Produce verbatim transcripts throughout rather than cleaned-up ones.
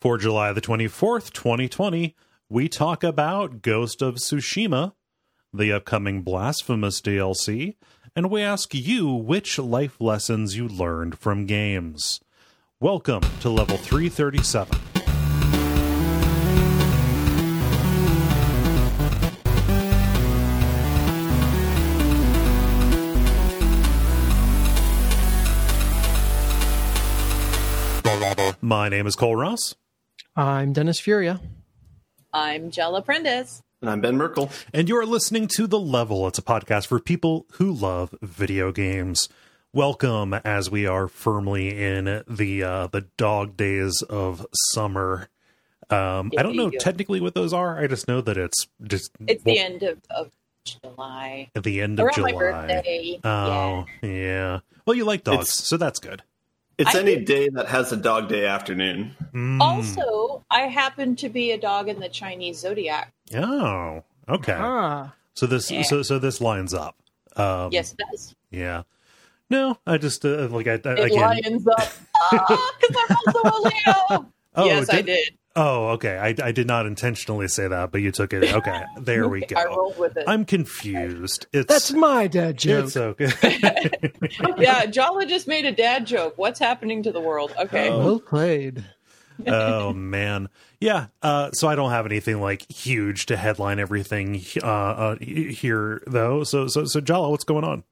For July the twenty-fourth, twenty twenty, we talk about Ghost of Tsushima, the upcoming Blasphemous D L C, and we ask you which life lessons you learned from games. Welcome to Level three thirty-seven. My name is Cole Ross. I'm Dennis Furia. I'm Jella Prentice. And I'm Ben Merkel. And you're listening to The Level. It's a podcast for people who love video games. Welcome, as we are firmly in the uh, the dog days of summer. Um, I don't know technically what those are. I just know that it's just... It's well, the end of, of July. At the end of Around July. my birthday. Oh, yeah. yeah. Well, you like dogs, It's- so that's good. It's I any think- day that has a dog day afternoon. Mm. Also, I happen to be a dog in the Chinese zodiac. Oh, okay. Ah, So this Yeah. so so this lines up. Um, Yes, it does. Yeah. No, I just uh, like I, I It again. lines up. Ah, because I'm also a Leo. Oh, yes, I did- did. Oh, okay. I I did not intentionally say that, but you took it. Okay, there we go. I rolled with it. I'm confused. It's that's my dad joke. it's okay. Yeah, Jala just made a dad joke. What's happening to the world? Okay. Oh. Well played. Oh man, yeah. Uh, so I don't have anything like huge to headline everything uh, uh, here though. So so so Jala, what's going on?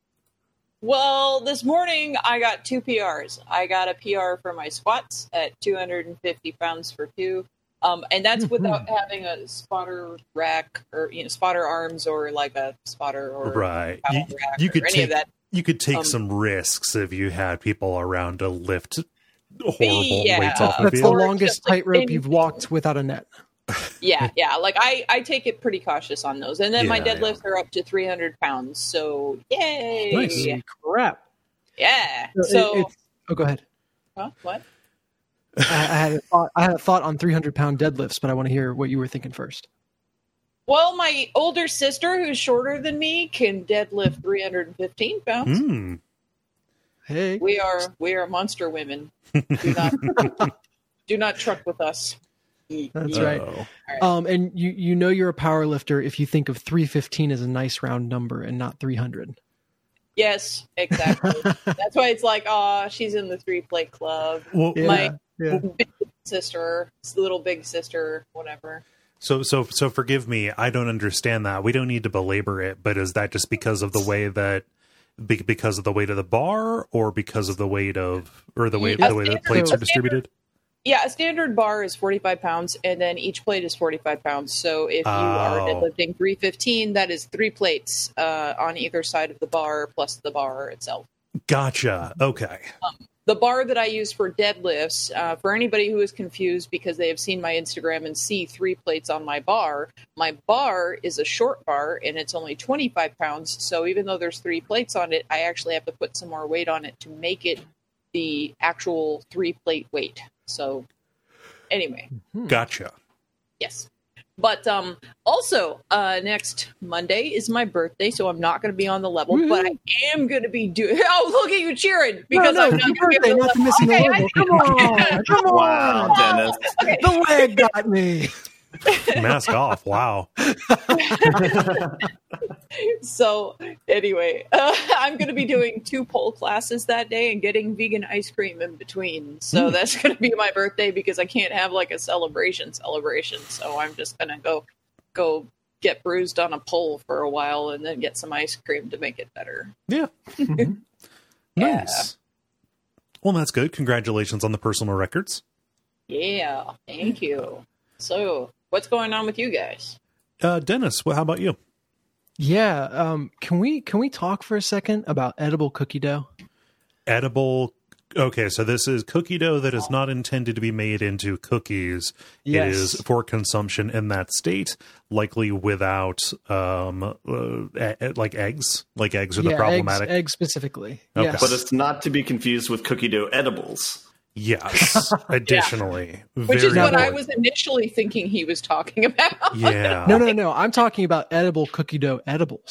Well, this morning I got two P Rs. I got a P R for my squats at two hundred fifty pounds for two. Um, and that's without having a spotter rack or, you know, spotter arms or like a spotter or Right. power You, rack you or could any take of that. you could take Um, some risks if you had people around to lift horrible Yeah. weights off of That's you. the Or longest just, like, tightrope anything. you've walked without a net. Yeah, yeah. Like I, I take it pretty cautious on those. And then my Yeah, deadlifts are up to three hundred pounds. So yay. Nice. Crap. Yeah. So So, it- it's- oh, go ahead. huh? What? I, I had a thought. I had a thought on three hundred pound deadlifts, but I want to hear what you were thinking first. Well, my older sister, who's shorter than me, can deadlift three hundred fifteen pounds. Hmm. Hey, We are we are monster women. Do not do not truck with us. That's Yeah. right. Oh. um, and you you know you're a power lifter if you think of three fifteen as a nice round number and not three hundred. Yes, exactly. That's why it's like, oh, she's in the three plate club. Well, Yeah, My- yeah. Big sister, little big sister, whatever. So, so, so forgive me. I don't understand that. We don't need to belabor it, but is that just because of the way that, be- because of the weight of the bar, or because of the weight of, or the way Yeah, the way the standard- plates are standard- distributed? Yeah, a standard bar is forty-five pounds, and then each plate is forty-five pounds. So if you are Oh. deadlifting three fifteen, that is three plates uh, on either side of the bar plus the bar itself. Gotcha. Okay. The bar that I use for deadlifts, uh, for anybody who is confused because they have seen my Instagram and see three plates on my bar, my bar is a short bar and it's only twenty-five pounds. So even though there's three plates on it, I actually have to put some more weight on it to make it the actual three plate weight. So anyway, Gotcha. yes. But um, also, uh, next Monday is my birthday, so I'm not going to be on the level, but I am going to be doing... Oh, look at you cheering! Because no, no, I'm not it's going your to be birthday, on not the to missing level. the Okay, level. Come on, come on. Wow, Dennis. The leg got me. Mask off. Wow. So anyway, uh, I'm going to be doing two pole classes that day and getting vegan ice cream in between. So Mm. that's going to be my birthday because I can't have like a celebration celebration. So I'm just going to go go get bruised on a pole for a while and then get some ice cream to make it better. Yeah. Mhm. Yeah. Nice. Well, that's good. Congratulations on the personal records. Yeah, thank you. So what's going on with you guys? Uh, Dennis, well, how about you? Yeah. Um. Can we can we talk for a second about edible cookie dough? Edible. Okay, so this is cookie dough that is not intended to be made into cookies. Yes. It is for consumption in that state, likely without um uh, e- like eggs. Like eggs are the yeah, problematic. eggs, eggs specifically. Okay. Yes. But it's not to be confused with cookie dough edibles. Yes. Additionally, Which very is what I important. was initially thinking he was talking about. Yeah. no, no, no. I'm talking about edible cookie dough edibles.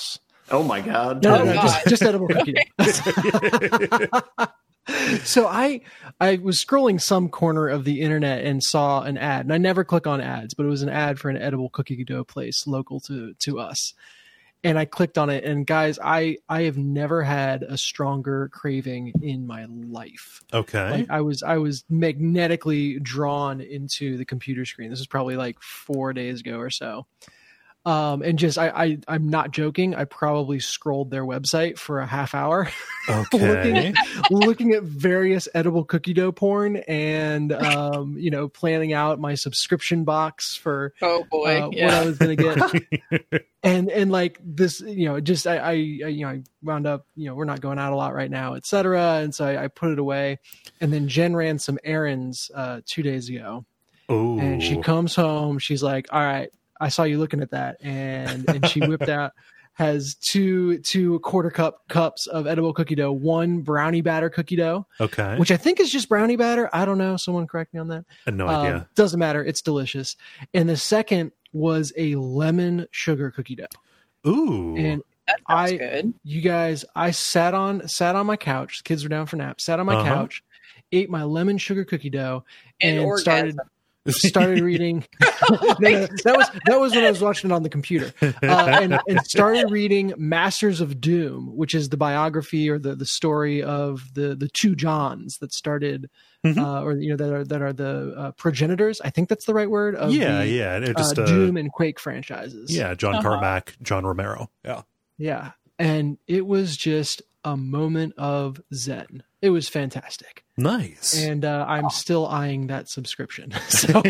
Oh my god! No, Oh, no, no, God. just, just edible cookie dough. So I I was scrolling some corner of the internet and saw an ad, and I never click on ads, but it was an ad for an edible cookie dough place local to to us. And I clicked on it, and guys, I I have never had a stronger craving in my life. Okay. Like I was I was magnetically drawn into the computer screen. This was probably like four days ago or so. Um, and just I, I I'm not joking. I probably scrolled their website for a half hour, looking Okay. looking at various edible cookie dough porn, and um, you know, planning out my subscription box for Oh boy, uh, what yeah. I was going to get. and and like this, you know, just I, I I you know I wound up, you know, we're not going out a lot right now, et cetera. And so I, I put it away, and then Jen ran some errands uh, two days ago, Ooh. and she comes home. She's like, "All right, I saw you looking at that," and and she whipped out has two two quarter cup cups of edible cookie dough, one brownie batter cookie dough, Okay. which I think is just brownie batter. I don't know. Someone correct me on that. I had no Um, idea. doesn't matter. It's delicious. And the second was a lemon sugar cookie dough. Ooh. And That sounds I- good. you guys, I sat on sat on my couch. The kids were down for naps. Sat on my Uh-huh. couch, ate my lemon sugar cookie dough, And, and, orgasm. started started reading. no, no, that was that was when I was watching it on the computer, uh, and, and started reading Masters of Doom, which is the biography or the, the story of the the two Johns that started, Mhm. uh, or you know that are that are the uh, progenitors. I think that's the right word. Of yeah, the, yeah. It uh, just uh, Doom and Quake franchises. yeah, John Uh-huh. Carmack, John Romero. Yeah. yeah, and it was just a moment of zen. It was fantastic. Nice. And uh, I'm still eyeing that subscription. So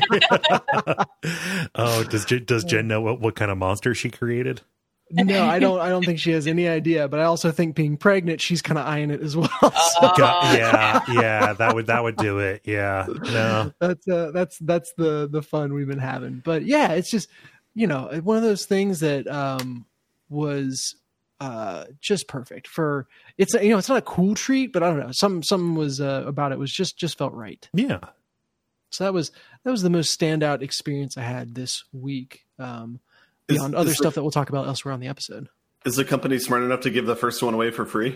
oh, does Jen, does Jen know what, what kind of monster she created? no, I don't. I don't think she has any idea. But I also think being pregnant, she's kind of eyeing it as well. So Uh, Got- yeah, yeah, that would that would do it. Yeah, no, that's uh, that's that's the the fun we've been having. But yeah, it's just, you know, one of those things that um, was uh, just perfect for. It's a, you know, it's not a cool treat, but I don't know. Some something was uh, about it was just just felt right. yeah, So that was that was the most standout experience I had this week. Um, Is- beyond other is stuff the- that we'll talk about elsewhere on the episode. Is the company smart enough to give the first one away for free?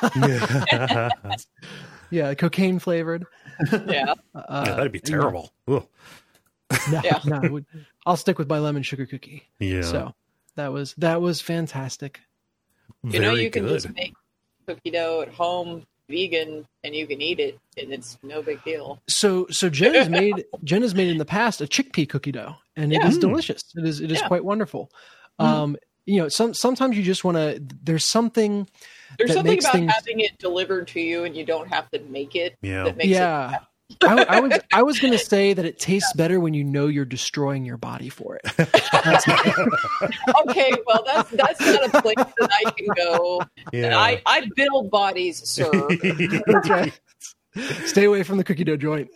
Yeah, cocaine flavored. yeah. Uh, yeah, that'd be terrible. Ugh. No, Yeah. no, it would- I'll stick with my lemon sugar cookie. Yeah, So that was that was fantastic. You know, very you can good. just make cookie dough at home, vegan, and you can eat it, and it's no big deal. So so Jen has made Jen has made in the past a chickpea cookie dough, and it Yeah. is Mm. delicious. It is it is Yeah. quite wonderful. Mm. Um, you know, some sometimes you just want to. There's something. There's That something makes about things- having it delivered to you, and you don't have to make it. Yeah. That makes Yeah. I, I was I was going to say that it tastes better when you know you're destroying your body for it. That's- it. Okay, well, that's that's not a place that I can go. Yeah. I I build bodies, sir. that's right. Stay away from the cookie dough joint.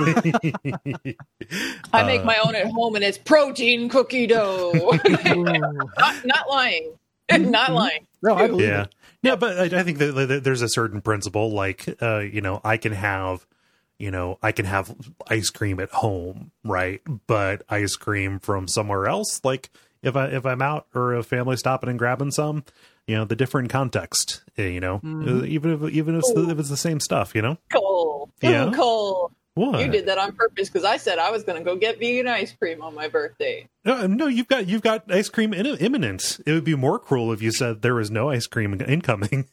I make Uh, my own at home, and it's protein cookie dough. Ooh. not, not lying. Not lying. No, I believe yeah it. no but I, I think that, that there's a certain principle like uh you know I can have you know I can have ice cream at home, right? But ice cream from somewhere else, like if I if I'm out or a family stopping and grabbing some, you know, the different context, eh, you know, Mhm. uh, even if even if it's, the, if it's the same stuff, you know. Cole. Yeah. Cole. What? You did that on purpose because I said I was going to go get vegan ice cream on my birthday. No, no, you've got you've got ice cream in, imminent. It would be more cruel if you said there was no ice cream incoming.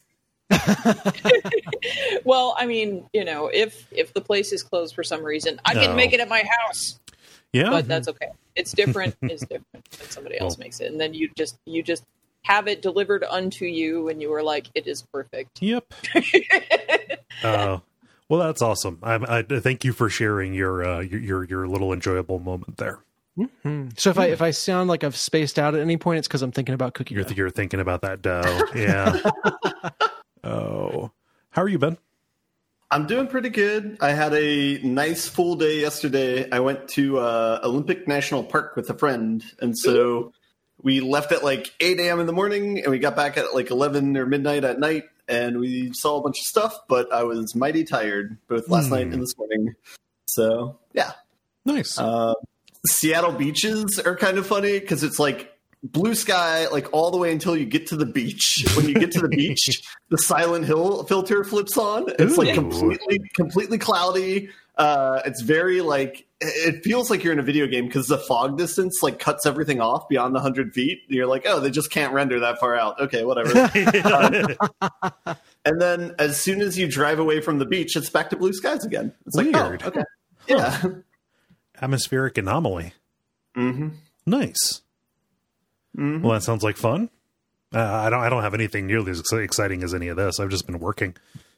Well, I mean, you know, if if the place is closed for some reason, I No. can make it at my house. Yeah, But that's okay. It's different. It's different when somebody else Well. makes it, and then you just you just have it delivered unto you, and you are like, it is perfect. yep. Uh, well, that's awesome. I, I thank you for sharing your uh, your, your your little enjoyable moment there. Mhm. So if I if I sound like I've spaced out at any point, it's because I'm thinking about cookie You're dough. you're thinking about that dough, yeah. Oh, how are you, Ben? I'm doing pretty good. I had a nice full day yesterday. I went to uh, Olympic National Park with a friend, and so we left at like eight a.m. in the morning, and we got back at like eleven or midnight at night, and we saw a bunch of stuff, but I was mighty tired both last Hmm. night and this morning. So, yeah. Nice. Uh, Seattle beaches are kind of funny because it's like blue sky, like all the way until you get to the beach. When you get to the beach, the Silent Hill filter flips on. It's Ooh. like completely, completely cloudy. Uh, it's very like, it feels like you're in a video game because the fog distance like cuts everything off beyond the hundred feet. You're like, oh, they just can't render that far out. Okay, whatever. um, and then as soon as you drive away from the beach, it's back to blue skies again. It's like, Weird. oh, okay, yeah, Atmospheric anomaly. mm-hmm. Nice. Mm-hmm. Well, that sounds like fun. Uh, I don't. I don't have anything nearly as exciting as any of this. I've just been working.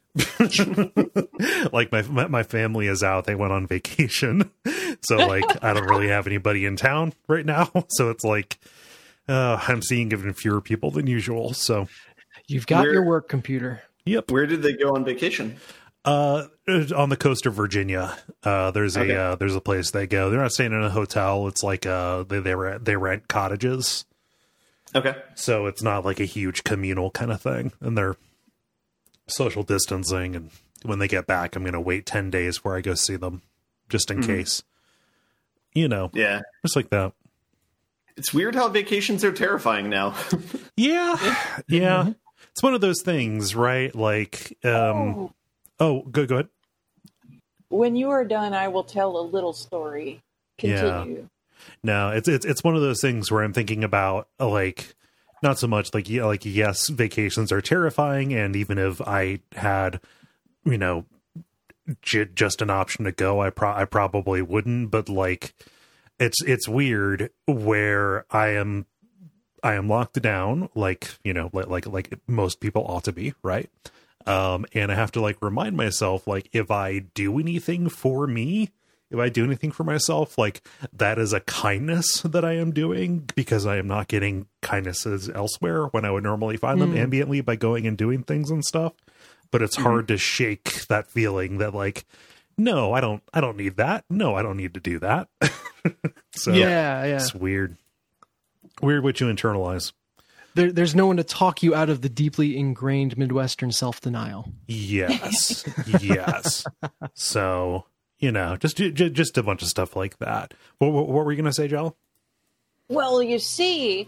Like my my family is out. They went on vacation, so like I don't really have anybody in town right now. So it's like uh, I'm seeing even fewer people than usual. So You've got Where- your work computer. yep. Where did they go on vacation? Uh, on the coast of Virginia, uh, there's a Okay. uh, there's a place they go. They're not staying in a hotel. It's like uh they they rent they rent cottages. Okay. So it's not like a huge communal kind of thing. And they're social distancing. And when they get back, I'm going to wait ten days where I go see them just in Mhm. case, you know, Yeah. just like that. It's weird how vacations are terrifying now. Yeah. Yeah. It's one of those things, right? Like, um, oh, go, go ahead. When you are done, I will tell a little story. Continue. No, it's, it's, it's one of those things where I'm thinking about uh, like, not so much like, yeah, like, yes, vacations are terrifying. And even if I had, you know, j- just an option to go, I pro- I probably wouldn't, but like, it's, it's weird where I am, I am locked down, like, you know, like, like, like most people ought to be, right? Um, and I have to like remind myself, like, if I do anything for me, if I do anything for myself, like that is a kindness that I am doing because I am not getting kindnesses elsewhere when I would normally find them Mm. ambiently by going and doing things and stuff. But it's hard to shake that feeling that like, no, I don't, I don't need that. No, I don't need to do that. So Yeah, yeah. it's weird. Weird what you internalize. There, there's no one to talk you out of the deeply ingrained Midwestern self-denial. Yes. Yes. So, you know, just ju- ju- just a bunch of stuff like that. What, what, what were you going to say, Jell? Well, you see,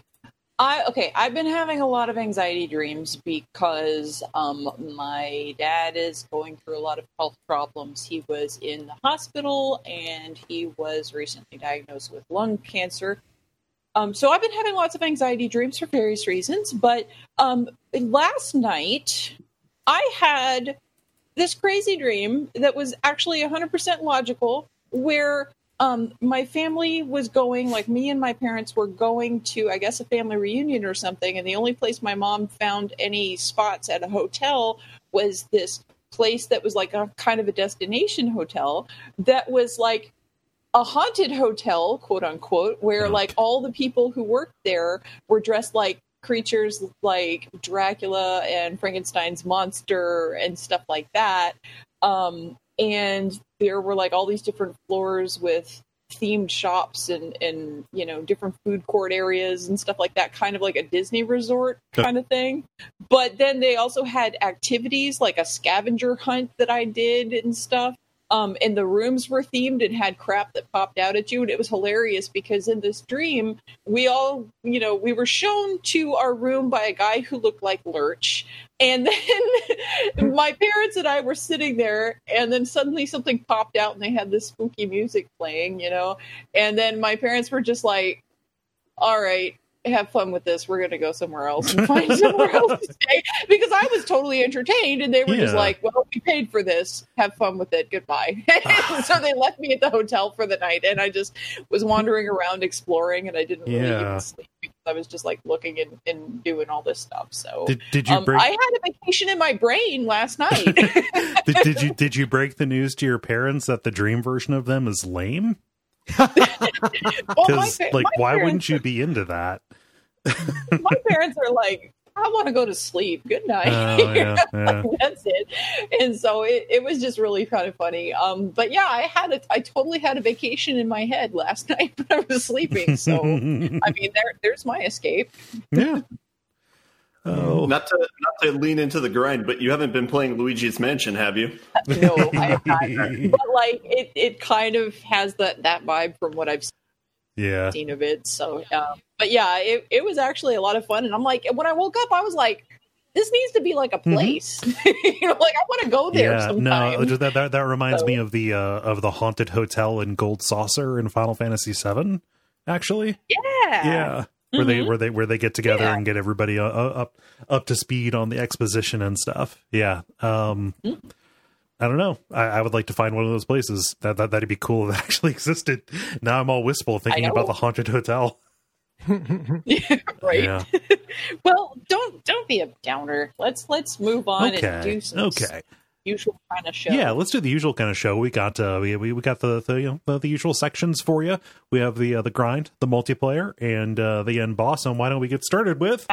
I okay, I've been having a lot of anxiety dreams because um, my dad is going through a lot of health problems. He was in the hospital and he was recently diagnosed with lung cancer. Um, so I've been having lots of anxiety dreams for various reasons. But um, last night, I had this crazy dream that was actually one hundred percent logical, where um, my family was going, like me and my parents were going to, I guess, a family reunion or something. And the only place my mom found any spots at a hotel was this place that was like a kind of a destination hotel that was like a haunted hotel, quote unquote, where like all the people who worked there were dressed like creatures like Dracula and Frankenstein's monster and stuff like that. Um, and there were like all these different floors with themed shops and, and, you know, different food court areas and stuff like that, kind of like a Disney resort kind of thing. But then they also had activities like a scavenger hunt that I did and stuff. Um, and the rooms were themed and had crap that popped out at you. And it was hilarious because in this dream, we all, you know, we were shown to our room by a guy who looked like Lurch. And then my parents and I were sitting there, and then suddenly something popped out and they had this spooky music playing, you know. And then my parents were just like, all right, have fun with this. We're going to go somewhere else and find somewhere else to stay, because I was totally entertained and they were just Yeah. like, well, we paid for this. Have fun with it. Goodbye. So they left me at the hotel for the night, and I just was wandering around exploring, and I didn't really Yeah. even sleep because I was just like looking and, and doing all this stuff. So Did, did you um, break? I had a vacation in my brain last night. did, did you did you break the news to your parents that the dream version of them is lame? Well, my Because pa- like, my why parents wouldn't you be into that? my parents are like, I want to go to sleep. Good night. Oh, yeah, yeah. That's it. And so it, it was just really kind of funny. Um, but yeah, I had a, I totally had a vacation in my head last night when I was sleeping. So I mean, there, there's my escape. Yeah. Oh, Not to not to lean into the grind, but you haven't been playing Luigi's Mansion, have you? No, I have not. But like, it, it kind of has that that vibe from what I've seen. Yeah. scene of it. So, uh, but yeah, it, it was actually a lot of fun. And I'm like, when I woke up, I was like, this needs to be like a place. Mm-hmm. you know, like I want to go there yeah, sometime. No, that that, that reminds so. me of the uh, of the haunted hotel in Gold Saucer in Final Fantasy seven. Actually, yeah, yeah, where mm-hmm. they where they where they get together yeah. and get everybody uh, up up to speed on the exposition and stuff. Yeah, um, mm-hmm. I don't know. I, I would like to find one of those places. That that that'd be cool if it actually existed. Now I'm all wistful thinking about the haunted hotel. yeah, right. Yeah. Well, don't don't be a downer. Let's let's move on okay. and do some okay. usual kind of show. Yeah, let's do the usual kind of show. We got uh, we we, we got the the, you know, the the usual sections for you. We have the uh, the grind, the multiplayer, and uh, the end boss. And why don't we get started with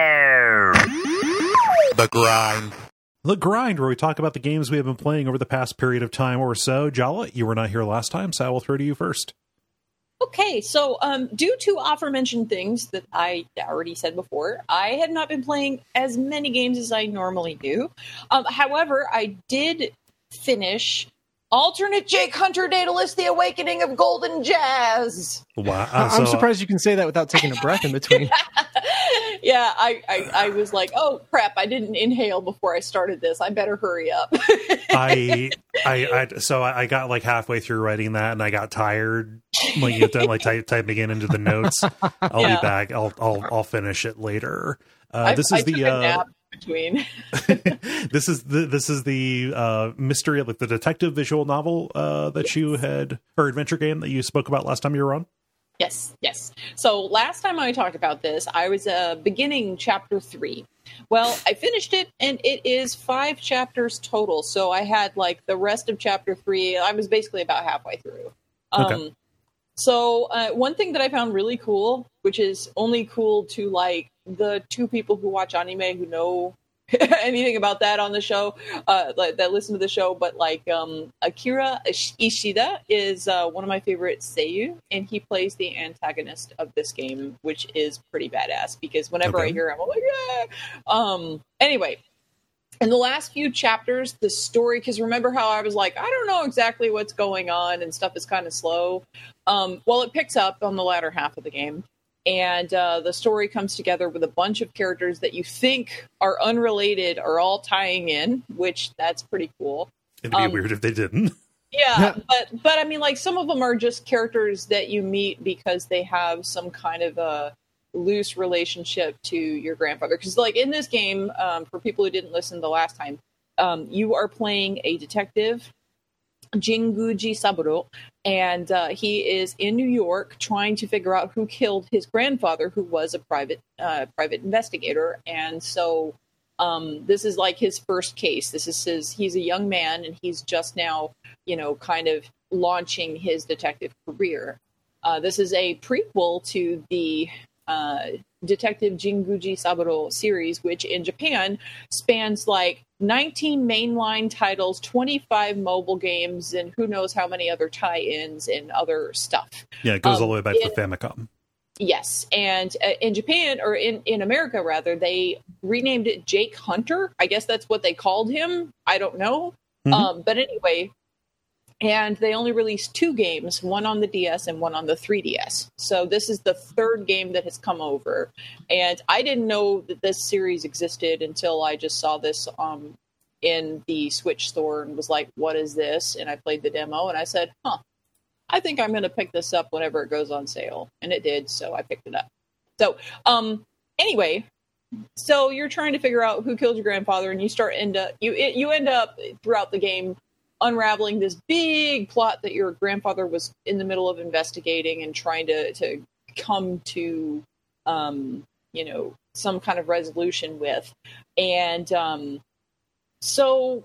the grind? The grind, where we talk about the games we have been playing over the past period of time or so. Jala, you were not here last time, so I will throw to you first. Okay, so um, due to aforementioned things that I already said before, I have not been playing as many games as I normally do. Um, however, I did finish Alternate Jake Hunter Daedalus, The Awakening of Golden Jazz. Wow. Uh, I'm so, surprised you can say that without taking a breath in between. yeah, I, I, I was like, oh, crap, I didn't inhale before I started this. I better hurry up. I, I, I, so I got like halfway through writing that and I got tired. Like you done like ty- typing it into the notes. I'll yeah. be back. I'll, I'll, I'll finish it later. Uh, this I, is I the, took a uh, nap between. this is the, this is the, uh, mystery, like the detective visual novel, uh, that yes. you had, or adventure game that you spoke about last time you were on. Yes, yes. So last time I talked about this, I was uh, beginning chapter three. Well, I finished it, and it is five chapters total. So I had like the rest of chapter three. I was basically about halfway through. Um, okay. So uh, one thing that I found really cool, which is only cool to like the two people who watch anime who know anything about that on the show, uh, like, that listen to the show, but like um, Akira Ishida is uh, one of my favorite seiyuu, and he plays the antagonist of this game, which is pretty badass because whenever okay. I hear him, I'm like, yeah. Um, anyway, in the last few chapters, the story, because remember how I was like, I don't know exactly what's going on and stuff is kind of slow. Um, well, it picks up on the latter half of the game. And uh, the story comes together with a bunch of characters that you think are unrelated are all tying in, which that's pretty cool. It'd be um, weird if they didn't. Yeah, but but I mean, like some of them are just characters that you meet because they have some kind of a loose relationship to your grandfather. Because like in this game, um, for people who didn't listen the last time, um, you are playing a detective, Jinguji Saburo, and uh, he is in New York trying to figure out who killed his grandfather, who was a private uh, private investigator. And so um, this is like his first case. This is his. He's a young man, and he's just now, you know, kind of launching his detective career. Uh, this is a prequel to the uh, Detective Jinguji Saburo series, which in Japan spans like nineteen mainline titles, twenty-five mobile games, and who knows how many other tie-ins and other stuff. Yeah, it goes um, all the way back in, to Famicom. Yes, and uh, in Japan, or in, in America rather, they renamed it Jake Hunter. I guess that's what they called him. I don't know. Mm-hmm. Um, but anyway, and they only released two games, one on the D S and one on the three D S. So this is the third game that has come over. And I didn't know that this series existed until I just saw this um, in the Switch store and was like, what is this? And I played the demo and I said, huh, I think I'm going to pick this up whenever it goes on sale. And it did, so I picked it up. So um, anyway, so you're trying to figure out who killed your grandfather, and you start end up, you, you end up throughout the game unraveling this big plot that your grandfather was in the middle of investigating and trying to, to come to, um, you know, some kind of resolution with. And um, so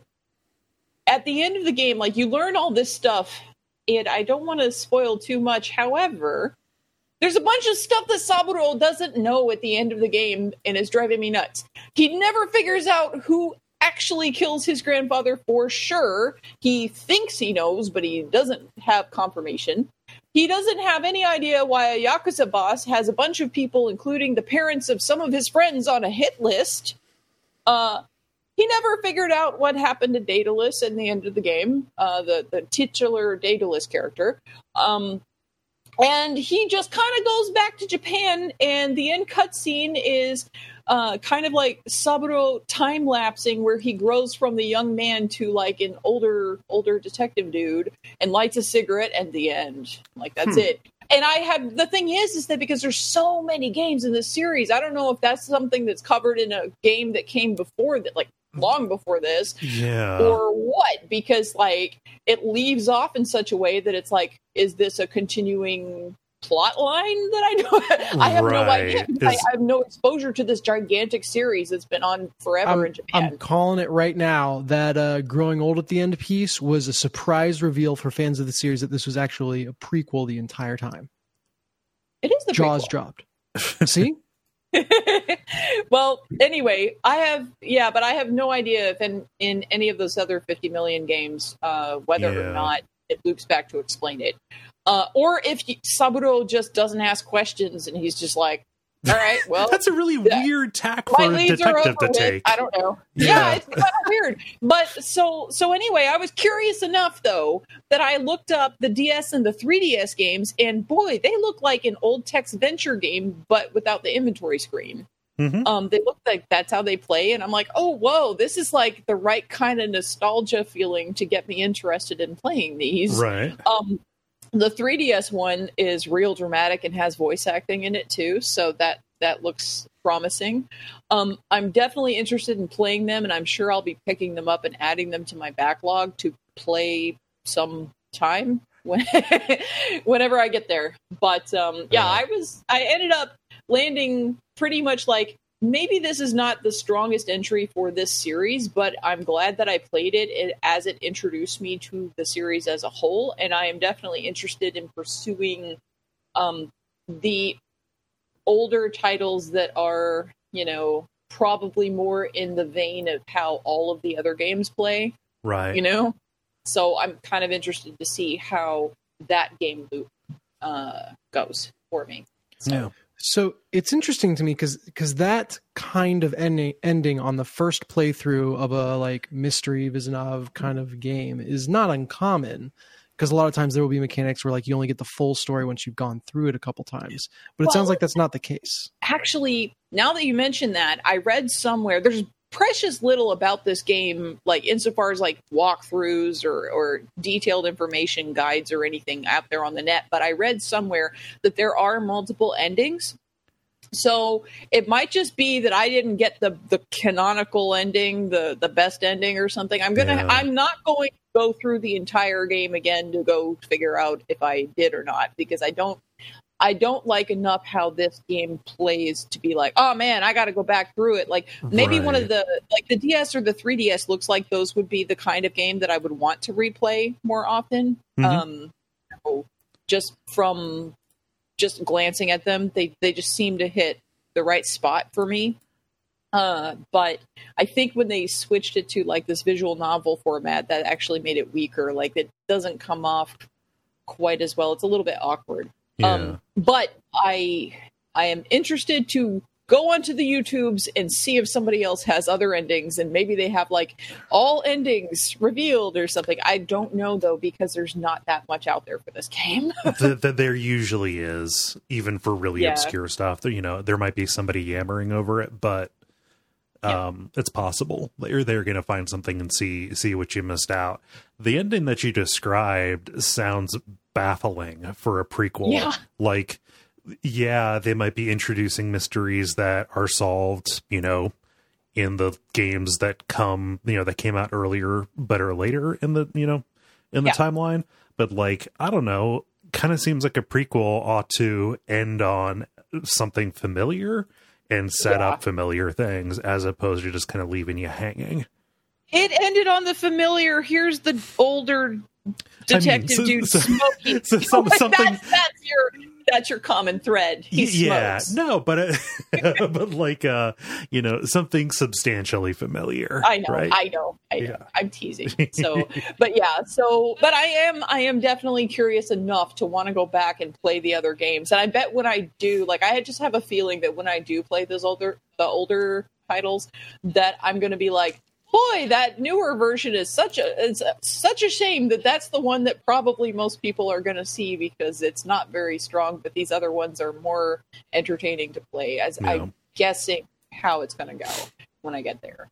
at the end of the game, like, you learn all this stuff, and I don't want to spoil too much. However, there's a bunch of stuff that Saburo doesn't know at the end of the game, and is driving me nuts. He never figures out who actually kills his grandfather for sure. He thinks he knows, but he doesn't have confirmation. He doesn't have any idea why a Yakuza boss has a bunch of people, including the parents of some of his friends, on a hit list. Uh, he never figured out what happened to Daedalus in the end of the game, uh, the, the titular Daedalus character. Um, and he just kind of goes back to Japan, and the end cutscene is uh, kind of like Saburo time lapsing, where he grows from the young man to like an older older detective dude, and lights a cigarette, and the end. Like that's hmm. it. And I have the thing is, is that because there's so many games in this series, I don't know if that's something that's covered in a game that came before that, like long before this, yeah, or what? Because like it leaves off in such a way that it's like, is this a continuing plot line that I don't? I have right. no idea. Is, I, I have no exposure to this gigantic series that's been on forever I'm, in Japan. I'm calling it right now that uh, growing old at the end piece was a surprise reveal for fans of the series that this was actually a prequel the entire time. It is the Jaws prequel. dropped. See? Well, anyway, I have yeah, but I have no idea if in, in any of those other fifty million games, uh, whether yeah. or not it loops back to explain it. Uh, or if Saburo just doesn't ask questions and he's just like, all right, well. That's a really yeah. weird tack for a detective to take. I don't know. Yeah, yeah it's kind of weird. But so so anyway, I was curious enough, though, that I looked up the D S and the three D S games, and boy, they look like an old Tex Venture game, but without the inventory screen. Mm-hmm. Um, they look like that's how they play, and I'm like, oh, whoa, this is like the right kind of nostalgia feeling to get me interested in playing these. Right. Um, the three D S one is real dramatic and has voice acting in it too, so that that looks promising. Um, I'm definitely interested in playing them, and I'm sure I'll be picking them up and adding them to my backlog to play sometime when, whenever I get there. But um, yeah, I was I ended up landing pretty much like, maybe this is not the strongest entry for this series, but I'm glad that I played it, it as it introduced me to the series as a whole, and I am definitely interested in pursuing um, the older titles that are, you know, probably more in the vein of how all of the other games play. Right. You know? So I'm kind of interested to see how that game loop uh, goes for me. So. Yeah. So it's interesting to me because because that kind of ending ending on the first playthrough of a like mystery Vizanov kind of game is not uncommon, because a lot of times there will be mechanics where like you only get the full story once you've gone through it a couple times. But it well, sounds like that's not the case. Actually, now that you mention that, I read somewhere there's precious little about this game, like insofar as like walkthroughs or, or detailed information guides or anything out there on the net. But I read somewhere that there are multiple endings. So it might just be that I didn't get the, the canonical ending, the, the best ending or something. I'm gonna, yeah. I'm not going to go through the entire game again to go figure out if I did or not, because I don't, I don't like enough how this game plays to be like, oh man, I got to go back through it. Like maybe right. one of the, like the D S or the three D S looks like those would be the kind of game that I would want to replay more often. Mm-hmm. Um, so just from just glancing at them, they, they just seem to hit the right spot for me. Uh, but I think when they switched it to like this visual novel format, that actually made it weaker. Like it doesn't come off quite as well. It's a little bit awkward. Yeah. Um, but I I am interested to go onto the YouTubes and see if somebody else has other endings, and maybe they have like all endings revealed or something. I don't know though, because there's not that much out there for this game. That the, there usually is, even for really yeah. obscure stuff. You know, there might be somebody yammering over it, but um, yeah. it's possible they're they're going to find something and see see what you missed out. The ending that you described sounds baffling for a prequel. Yeah. Like, yeah, they might be introducing mysteries that are solved, you know, in the games that come, you know, that came out earlier, but are later in the, you know, in the yeah. timeline. But like, I don't know, kind of seems like a prequel ought to end on something familiar and set yeah. up familiar things, as opposed to just kind of leaving you hanging. It ended on the familiar. Here's the older detective I mean, so, dude so, smoking. So some, something that's, that's your that's your common thread. He yeah, smokes. no, but uh, but like uh, you know, something substantially familiar. I know, right? I know, I know. Yeah. I'm teasing. So, but yeah, so but I am I am definitely curious enough to want to go back and play the other games. And I bet when I do, like, I just have a feeling that when I do play those older the older titles, that I'm going to be like, boy, that newer version is such a it's such a shame that that's the one that probably most people are going to see because it's not very strong. But these other ones are more entertaining to play. As Yeah. I'm guessing how it's going to go when I get there.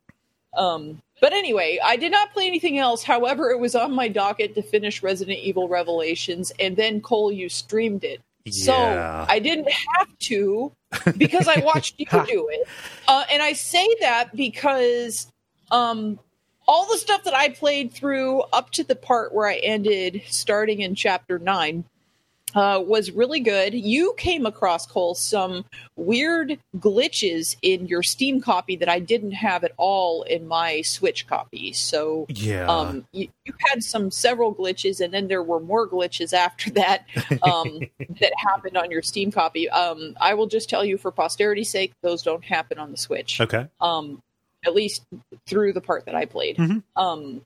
Um, but anyway, I did not play anything else. However, it was on my docket to finish Resident Evil Revelations, and then Cole, you streamed it. So Yeah. I didn't have to because I watched you do it. Uh, and I say that because um, all the stuff that I played through up to the part where I ended starting in chapter nine uh, was really good. You came across, Cole, some weird glitches in your Steam copy that I didn't have at all in my Switch copy. So Yeah. um, you, you had some several glitches, and then there were more glitches after that um, that happened on your Steam copy. Um, I will just tell you, for posterity's sake, those don't happen on the Switch. Okay. Um, at least through the part that I played. Mhm. Um,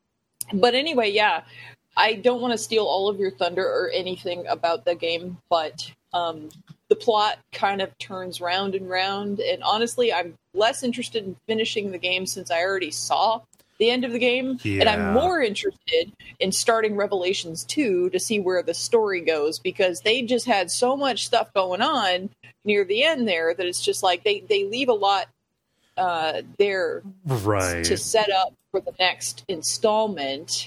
but anyway, yeah, I don't want to steal all of your thunder or anything about the game, but um, the plot kind of turns round and round. And honestly, I'm less interested in finishing the game since I already saw the end of the game. And Yeah. I'm more interested in starting Revelations two to see where the story goes, because they just had so much stuff going on near the end there that it's just like they, they leave a lot uh, there Right. to set up for the next installment.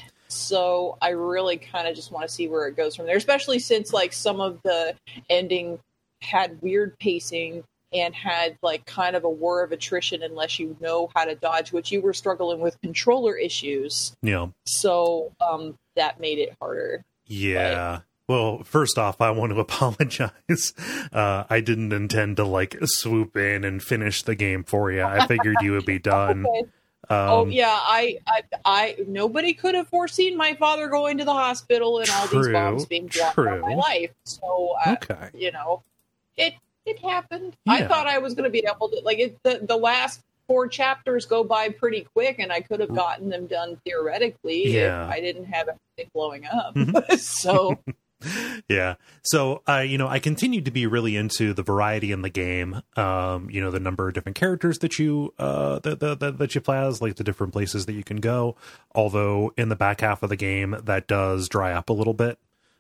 So I really kind of just want to see where it goes from there, especially since like some of the ending had weird pacing and had like kind of a war of attrition unless you know how to dodge, which you were struggling with controller issues. Yeah. So um, that made it harder. Yeah. Well, first off, I want to apologize. Uh, I didn't intend to like swoop in and finish the game for you. I figured you would be done. Okay. Um, oh yeah, I, I, I, nobody could have foreseen my father going to the hospital and all these True, bombs being dropped on true. my life. So, uh, Okay. you know, it it happened. I Yeah. thought I was going to be able to like it, the the last four chapters go by pretty quick, and I could have gotten them done theoretically Yeah. if I didn't have everything blowing up. Mhm. So Yeah. So, uh, you know, I continued to be really into the variety in the game. Um, you know, the number of different characters that you, uh, that, that, that, that you play as, like the different places that you can go. Although in the back half of the game, that does dry up a little bit.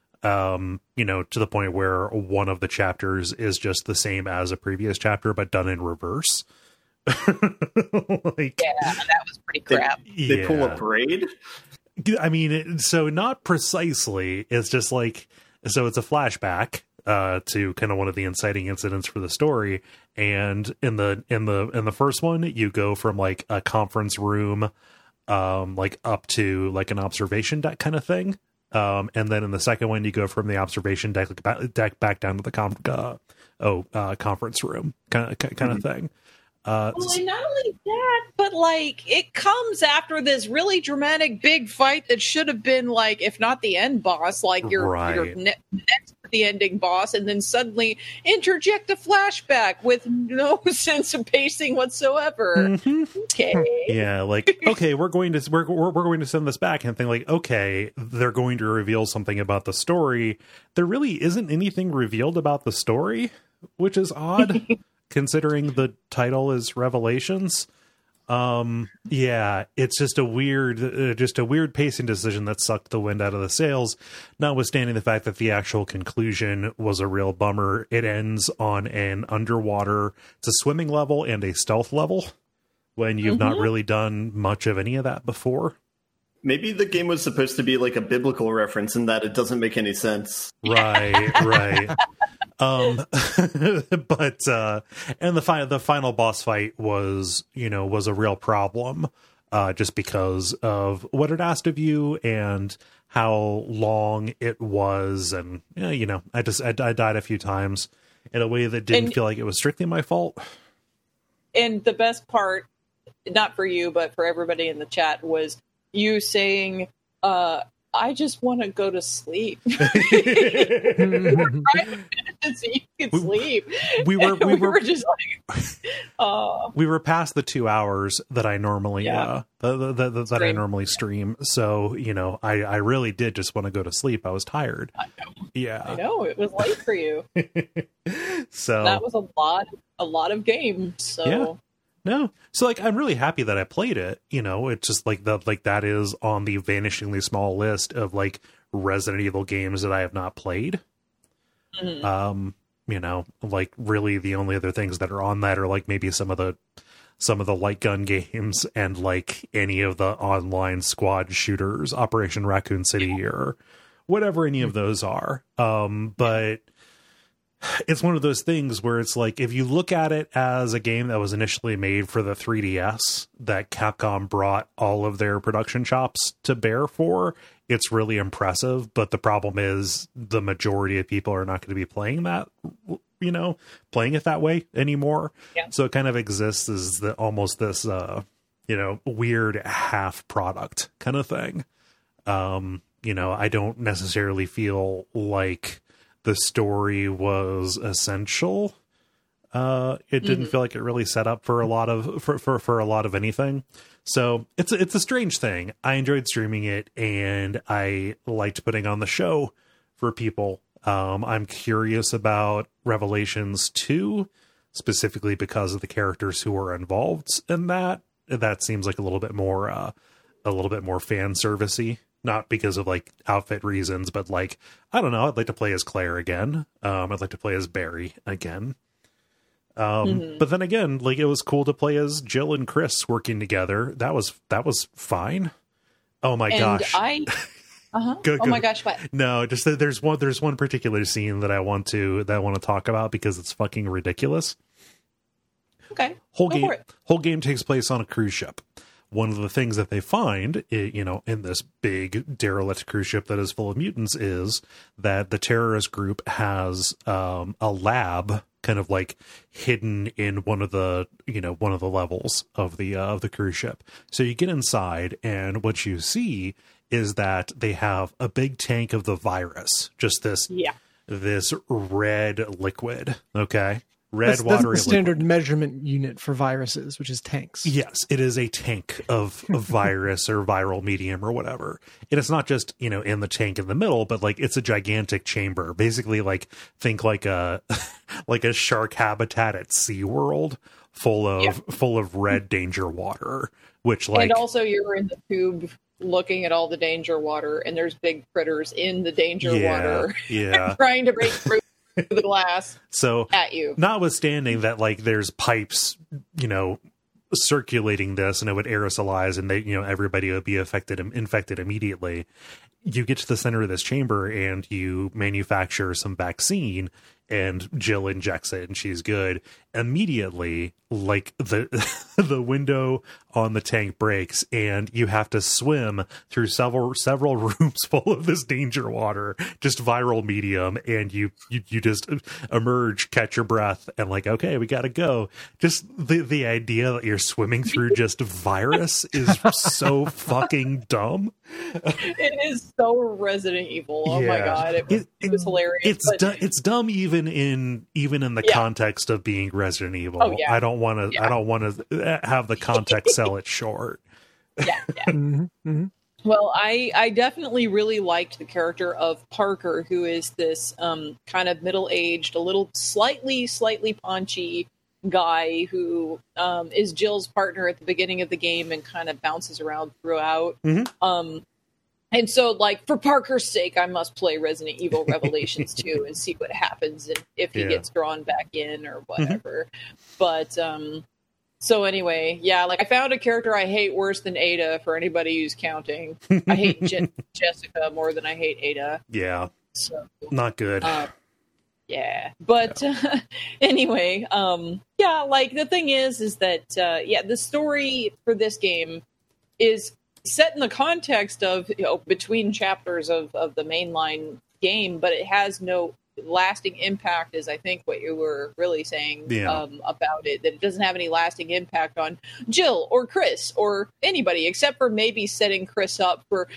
Um, you know, to the point where one of the chapters is just the same as a previous chapter, but done in reverse. Like, yeah, that was pretty They, crap. they pull yeah. a braid. I mean, it- so not precisely. It's just like, so it's a flashback uh, to kind of one of the inciting incidents for the story. And in the in the in the first one, you go from like a conference room, um, like up to like an observation deck kind of thing. Um, and then in the second one, you go from the observation deck back, deck back down to the com- uh, oh uh, conference room kind of kind of thing. Uh, Well, and not only that, but like it comes after this really dramatic big fight that should have been like, if not the end boss, like your Right. your ne- next to the ending boss, and then suddenly interject a flashback with no sense of pacing whatsoever. mhm. Okay, Yeah, like okay, we're going to we're, we're we're going to send this back and think like okay, they're going to reveal something about the story. There really isn't anything revealed about the story, which is odd considering the title is Revelations. Um, yeah, it's just a weird, uh, just a weird pacing decision that sucked the wind out of the sails. Notwithstanding the fact that the actual conclusion was a real bummer. It ends on an underwater, it's a swimming level and a stealth level when you've not Mhm. really done much of any of that before. Maybe the game was supposed to be like a biblical reference in that it doesn't make any sense. Right, right. Um, but, uh, and the final, the final boss fight was, you know, was a real problem, uh, just because of what it asked of you and how long it was. And, yeah, you know, I just, I, I died a few times in a way that didn't And- feel like it was strictly my fault. and the best part, not for you, but for everybody in the chat, was you saying, uh, I just want to go to sleep. so you could We- sleep. we were- And we we were- were just like, oh, We were past the two hours that I normally, Yeah. uh, the, the, the, that I Stream. normally stream. So, you know, I, I really did just want to go to sleep. I was tired. I know, Yeah. I know it was late for you. So That was a lot, a lot of games. So Yeah. No. So like, I'm really happy that I played it. You know, it's just like the, like that is on the vanishingly small list of like Resident Evil games that I have not played. Mm-hmm. Um, you know, like really the only other things that are on that are like maybe some of the, some of the light gun games and like any of the online squad shooters, Operation Raccoon City or whatever any of those are. Um, but it's one of those things where it's like, if you look at it as a game that was initially made for the three D S that Capcom brought all of their production chops to bear for, it's really impressive. But the problem is the majority of people are not going to be playing that, you know, playing it that way anymore. Yeah. So it kind of exists as the, almost this, uh, you know, weird half product kind of thing. Um, you know, I don't necessarily feel like the story was essential. Uh, it didn't mm-hmm. feel like it really set up for a lot of for, for, for a lot of anything. So it's a, it's a strange thing. I enjoyed streaming it, and I liked putting on the show for people. Um, I'm curious about Revelations two, specifically because of the characters who are involved in that. That seems like a little bit more uh, a little bit more fan servicey. Not because of like outfit reasons, but like, I don't know. I'd like to play as Claire again. Um, I'd like to play as Barry again. Um, mm-hmm. But then again, like it was cool to play as Jill and Chris working together. That was, that was fine. Oh my and gosh. I, uh-huh. go, oh go. my gosh. What? No, just that there's one, there's one particular scene that I want to, that I want to talk about because it's fucking ridiculous. Okay. Whole go game, for it. whole game takes place on a cruise ship. One of the things that they find, you know, in this big derelict cruise ship that is full of mutants is that the terrorist group has um, a lab kind of like hidden in one of the, you know, one of the levels of the, uh, of the cruise ship. So you get inside and what you see is that they have a big tank of the virus, just this, yeah. this red liquid. Okay. Red that's, watery that's the standard liquid. Measurement unit for viruses, which is tanks. Yes, it is a tank of, of virus or viral medium or whatever. And it's not just, you know, in the tank in the middle, but like it's a gigantic chamber. Basically, like think like a like a shark habitat at SeaWorld full of yeah. full of red danger water. Which like and also you're in the tube looking at all the danger water, and there's big critters in the danger yeah, water, yeah, trying to break through. The glass so at you, notwithstanding that like there's pipes, you know, circulating this and it would aerosolize and they, you know, everybody would be affected infected immediately. You get to the center of this chamber and you manufacture some vaccine and Jill injects it and she's good. Immediately, like the the window on the tank breaks and you have to swim through several several rooms full of this danger water, just viral medium, and you you, you just emerge, catch your breath, and like, okay, we gotta go. Just the the idea that you're swimming through just virus is so fucking dumb. It is so Resident Evil. Oh yeah. my god, it was, it, it was hilarious. It's but... du- it's dumb even in even in the yeah. context of being Resident Evil. Oh, yeah. I don't want to. Yeah. I don't want to have the context sell it short. Yeah. yeah. mm-hmm, mm-hmm. Well, I I definitely really liked the character of Parker, who is this um, kind of middle aged, a little slightly slightly paunchy guy who um, is Jill's partner at the beginning of the game and kind of bounces around throughout. Mm-hmm. Um, and so, like, for Parker's sake, I must play Resident Evil Revelations two and see what happens and if he Yeah. gets drawn back in or whatever. But, um, so anyway, yeah, like, I found a character I hate worse than Ada, for anybody who's counting. I hate Je- Jessica more than I hate Ada. Yeah, So, not good. uh, yeah. But, uh, anyway, um, yeah, like, the thing is, is that, uh, yeah, the story for this game is set in the context of, you know, between chapters of, of the mainline game, but it has no lasting impact, is I think what you were really saying Yeah. um, about it, that it doesn't have any lasting impact on Jill or Chris or anybody, except for maybe setting Chris up for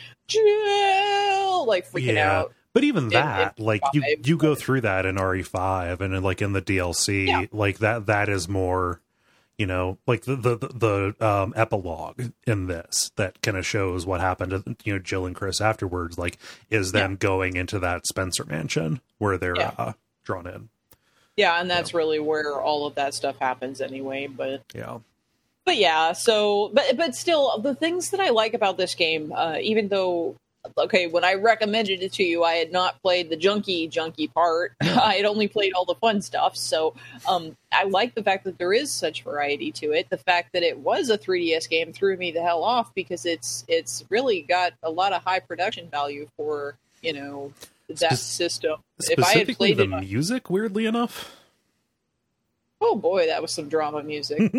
Jill, like freaking Yeah. out. But even in- that, in like you, five. you go through that in R E five and in, like in the D L C, Yeah. like that, that is more, you know, like the, the, the, the um, epilogue in this that kind of shows what happened to, you know, Jill and Chris afterwards, like is them Yeah. going into that Spencer mansion where they're Yeah. uh, drawn in. Yeah, and that's really where all of that stuff happens anyway, but Yeah. but yeah, so but but still, the things that I like about this game, uh, even though. Okay, when I recommended it to you, I had not played the junky, junky part. I had only played all the fun stuff. So um, I like the fact that there is such variety to it. The fact that it was a three D S game threw me the hell off because it's it's really got a lot of high production value for, you know, that Spe- system. Specifically, if I had played the it on, music, weirdly enough. oh boy, that was some drama music.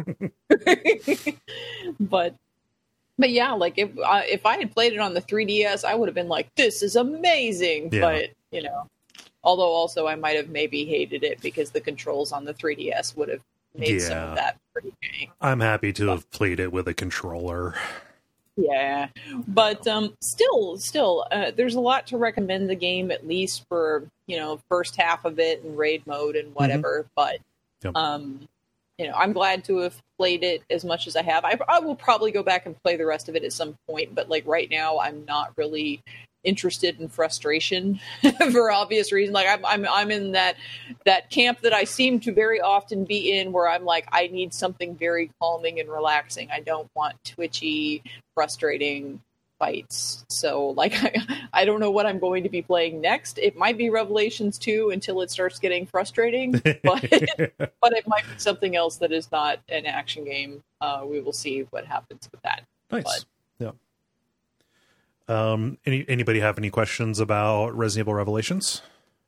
but. But yeah, like if uh, if I had played it on the three D S, I would have been like, "This is amazing." Yeah. But you know, although also I might have maybe hated it because the controls on the three D S would have made some Yeah. of that pretty gay. I'm happy to have played it with a controller. Yeah, but um, still, still, uh, there's a lot to recommend the game, at least for you know first half of it and raid mode and whatever. But Yep. um, you know, I'm glad to have played it as much as I have. I, I will probably go back and play the rest of it at some point, but like right now, I'm not really interested in frustration for obvious reasons. Like I'm, I'm, I'm in that that camp that I seem to very often be in, where I'm like, I need something very calming and relaxing. I don't want twitchy, frustrating fights. So like, I, I don't know what I'm going to be playing next. It might be Revelations two until it starts getting frustrating, but but it might be something else that is not an action game. Uh, we will see what happens with that. Nice. But, yeah. Um. Any anybody have any questions about Resident Evil Revelations?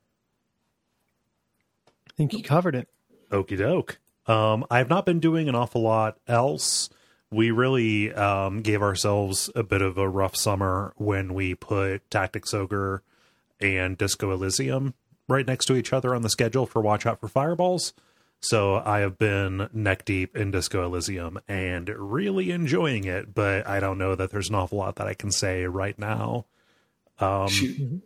I think you covered it. Okie doke. Um. I've not been doing an awful lot else. We really um, gave ourselves a bit of a rough summer when we put Tactics Ogre and Disco Elysium right next to each other on the schedule for Watch Out for Fireballs. So I have been neck deep in Disco Elysium and really enjoying it, but I don't know that there's an awful lot that I can say right now. Um, Shoot.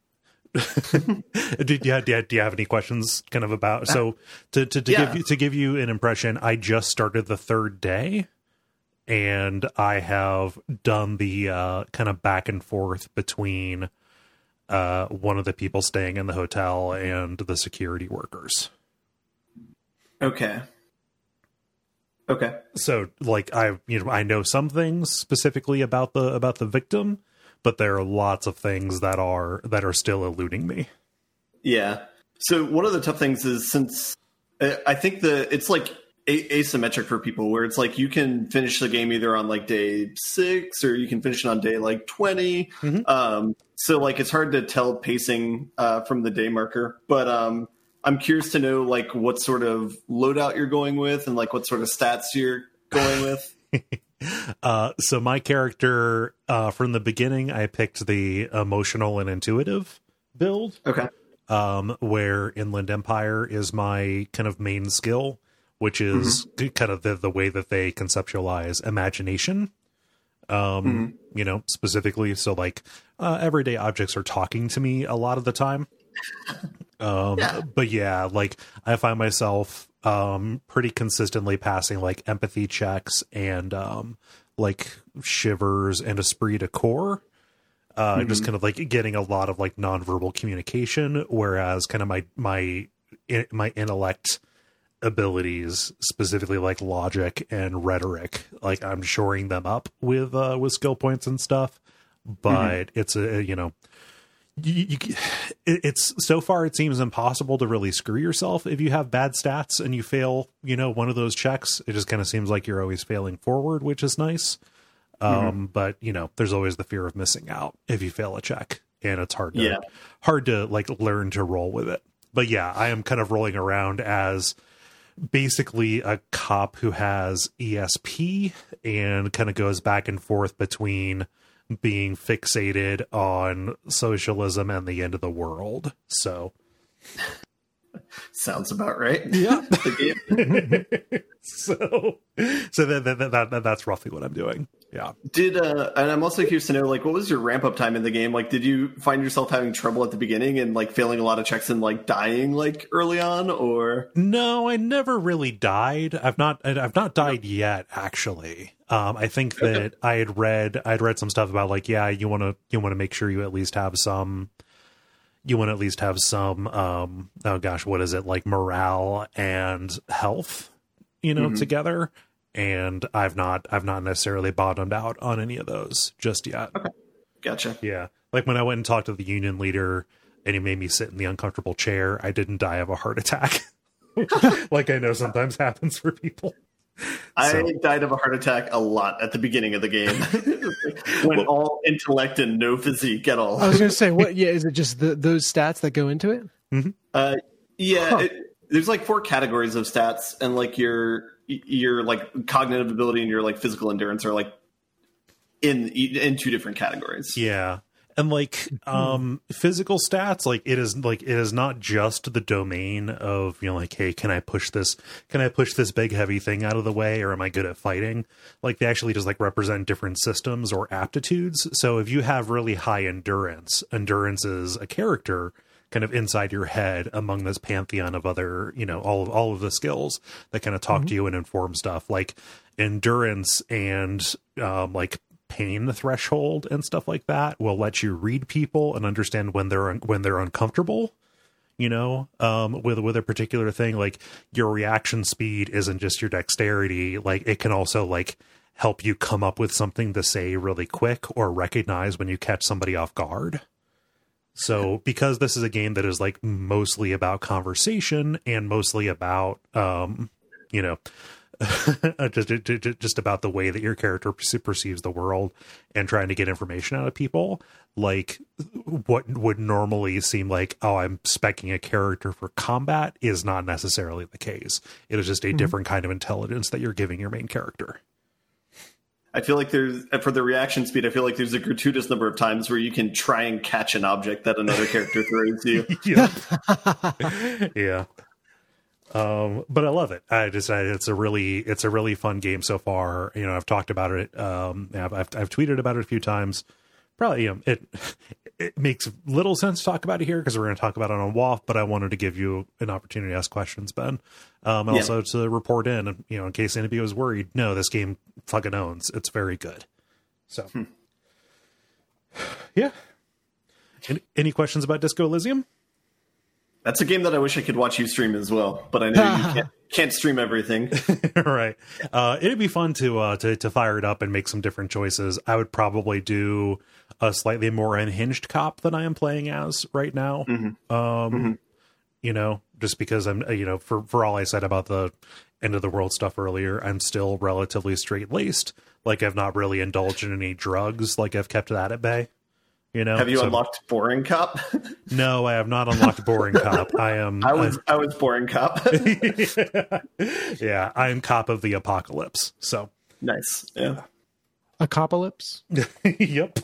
did, you, do, you, do you have any questions kind of about, so to, to, to Yeah. give you, to give you an impression, I just started the third day. And I have done the uh, kind of back and forth between uh, one of the people staying in the hotel and the security workers. Okay. Okay. So, like, I you know I know some things specifically about the about the victim, but there are lots of things that are that are still eluding me. Yeah. So one of the tough things is since uh, I think the it's like a- asymmetric for people where it's like you can finish the game either on like day six or you can finish it on day like twenty. Mhm. Um, so like it's hard to tell pacing uh, from the day marker, but um, I'm curious to know like what sort of loadout you're going with and like what sort of stats you're going with. Uh, so my character uh, from the beginning, I picked the emotional and intuitive build. Okay. Um, where Inland Empire is my kind of main skill, which is Mm-hmm. kind of the, the way that they conceptualize imagination. Um, Mm-hmm. you know, specifically, so like uh, everyday objects are talking to me a lot of the time. Um, Yeah. but yeah, like I find myself um pretty consistently passing like empathy checks and um like shivers and esprit de corps. Uh, just kind of like getting a lot of like nonverbal communication, whereas kind of my my my intellect abilities, specifically like logic and rhetoric, like I'm shoring them up with uh, with skill points and stuff. But it's a you know, you, you, it, it's so far it seems impossible to really screw yourself if you have bad stats and you fail, you know, one of those checks. It just kind of seems like you're always failing forward, which is nice. Um, Mm-hmm. but you know, there's always the fear of missing out if you fail a check, and it's hard to Yeah. hard to like learn to roll with it. But yeah, I am kind of rolling around as basically a cop who has E S P and kind of goes back and forth between being fixated on socialism and the end of the world. So Sounds about right. yeah. The game. so so that, that, that, that that's roughly what I'm doing. Yeah. Did uh, and I'm also curious to know, like, what was your ramp up time in the game? Like, did you find yourself having trouble at the beginning and like failing a lot of checks and like dying like early on, or? No, I never really died. I've not. I've not died yet, actually. Um, I think that Okay. I had read. I'd read some stuff about like, yeah, you want to you want to make sure you at least have some. You want to at least have some. Um, oh gosh, what is it like? Morale and health, you know, Mhm. together. and I've not I've not necessarily bottomed out on any of those just yet. Okay, gotcha. Yeah, like when I went and talked to the union leader, and he made me sit in the uncomfortable chair, I didn't die of a heart attack, like I know sometimes happens for people. I So- died of a heart attack a lot at the beginning of the game. When all intellect and no physique at all. I was going to say, what? Yeah, is it just the, those stats that go into it? Uh, yeah, Huh. it, there's like four categories of stats, and like your your like cognitive ability and your like physical endurance are like in in two different categories. Yeah. And like um physical stats, like it is like it is not just the domain of, you know, like, hey, can I push this can I push this big heavy thing out of the way, or am I good at fighting? Like they actually just like represent different systems or aptitudes. So if you have really high endurance, endurance is a character kind of inside your head among this pantheon of other, you know, all of all of the skills that kind of talk to you and inform stuff. Like endurance and um like pain threshold and stuff like that will let you read people and understand when they're when they're uncomfortable, you know, um with with a particular thing. Like your reaction speed isn't just your dexterity, like it can also like help you come up with something to say really quick or recognize when you catch somebody off guard. So because this is a game that is like mostly about conversation and mostly about um you know just, just about the way that your character perceives the world and trying to get information out of people, like what would normally seem like, oh, I'm speccing a character for combat is not necessarily the case. It is just a mm-hmm. different kind of intelligence that you're giving your main character. I feel like there's, for the reaction speed, I feel like there's a gratuitous number of times where you can try and catch an object that another character throws you. Yeah. Yeah. Um, but I love it. I decided it's a really, it's a really fun game so far. You know, I've talked about it. Um, I've, I've, I've tweeted about it a few times. Probably, you know, it, it makes little sense to talk about it here because we're going to talk about it on W A F, but I wanted to give you an opportunity to ask questions, Ben. Um, and yeah. also to report in, and, you know, in case anybody was worried, no, this game fucking owns. It's very good. So, hmm. yeah. Any, any questions about Disco Elysium? That's a game that I wish I could watch you stream as well, but I know you can't, can't stream everything. Right. Uh, it'd be fun to, uh, to to fire it up and make some different choices. I would probably do a slightly more unhinged cop than I am playing as right now. Mm-hmm. Um, mm-hmm. You know, just because I'm, you know, for, for all I said about the end of the world stuff earlier, I'm still relatively straight laced. Like I've not really indulged in any drugs. Like I've kept that at bay. You know, have you so, unlocked Boring Cop? No, I have not unlocked Boring Cop. I am. I was. I was Boring Cop. Yeah, I am Cop of the Apocalypse. So nice. Yeah. Apocalypse. Yep.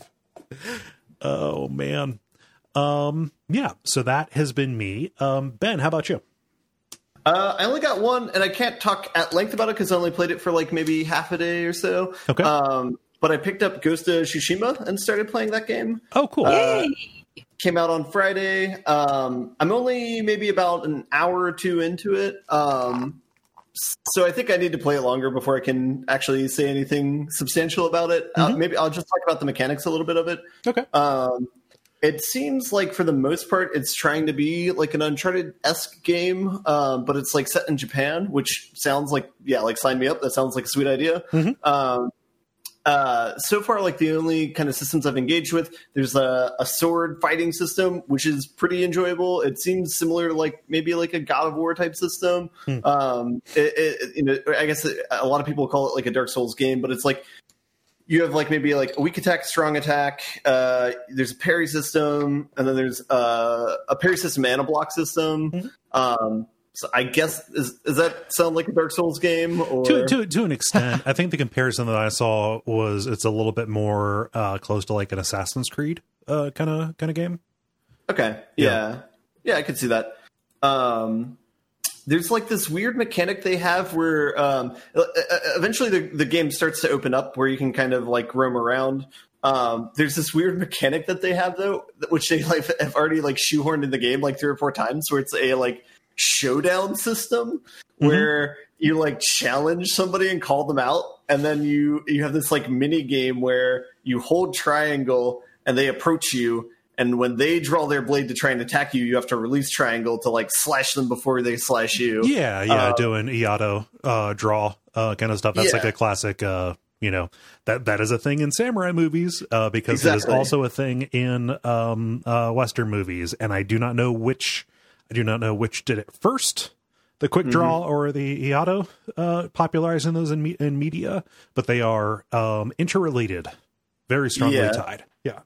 Oh man. Um. Yeah. So that has been me. Um. Ben, how about you? Uh, I only got one, and I can't talk at length about it because I only played it for like maybe half a day or so. Okay. Um. But I picked up Ghost of Tsushima and started playing that game. Oh, cool. Uh, came out on Friday. Um, I'm only maybe about an hour or two into it. Um, so I think I need to play it longer before I can actually say anything substantial about it. Mm-hmm. Uh, maybe I'll just talk about the mechanics a little bit of it. Okay. Um, it seems like for the most part, it's trying to be like an Uncharted-esque game, um, but it's like set in Japan, which sounds like, yeah, like sign me up. That sounds like a sweet idea. Mm-hmm. Um, Uh, so far, like the only kind of systems I've engaged with, there's a, a sword fighting system, which is pretty enjoyable. It seems similar to like maybe like a God of War type system. Hmm. Um, it, it, you know, I guess it, a lot of people call it like a Dark Souls game, but it's like you have like maybe like a weak attack, strong attack. Uh, there's a parry system, and then there's uh, a parry system and a block system. Hmm. Um, So I guess is, does that sound like a Dark Souls game? Or? To to to an extent, I think the comparison that I saw was it's a little bit more uh, close to like an Assassin's Creed uh, kind of kind of game. Okay, yeah. yeah, yeah, I could see that. Um, there's like this weird mechanic they have where um, eventually the the game starts to open up where you can kind of like roam around. Um, there's this weird mechanic that they have though, which they like have already like shoehorned in the game like three or four times, where it's a like showdown system where mm-hmm. you like challenge somebody and call them out, and then you you have this like mini game where you hold triangle and they approach you, and when they draw their blade to try and attack you, you have to release triangle to like slash them before they slash you. Yeah, yeah, uh, doing Iato uh, draw uh, kind of stuff. That's Yeah. like a classic, uh, you know, that that is a thing in samurai movies uh, because Exactly. it is also a thing in um, uh, Western movies. And I do not know which, I do not know which did it first, the quick draw Mm-hmm. or the Iato, uh, popularizing those in, me- in media, but they are um, interrelated, very strongly Yeah. tied. Yeah.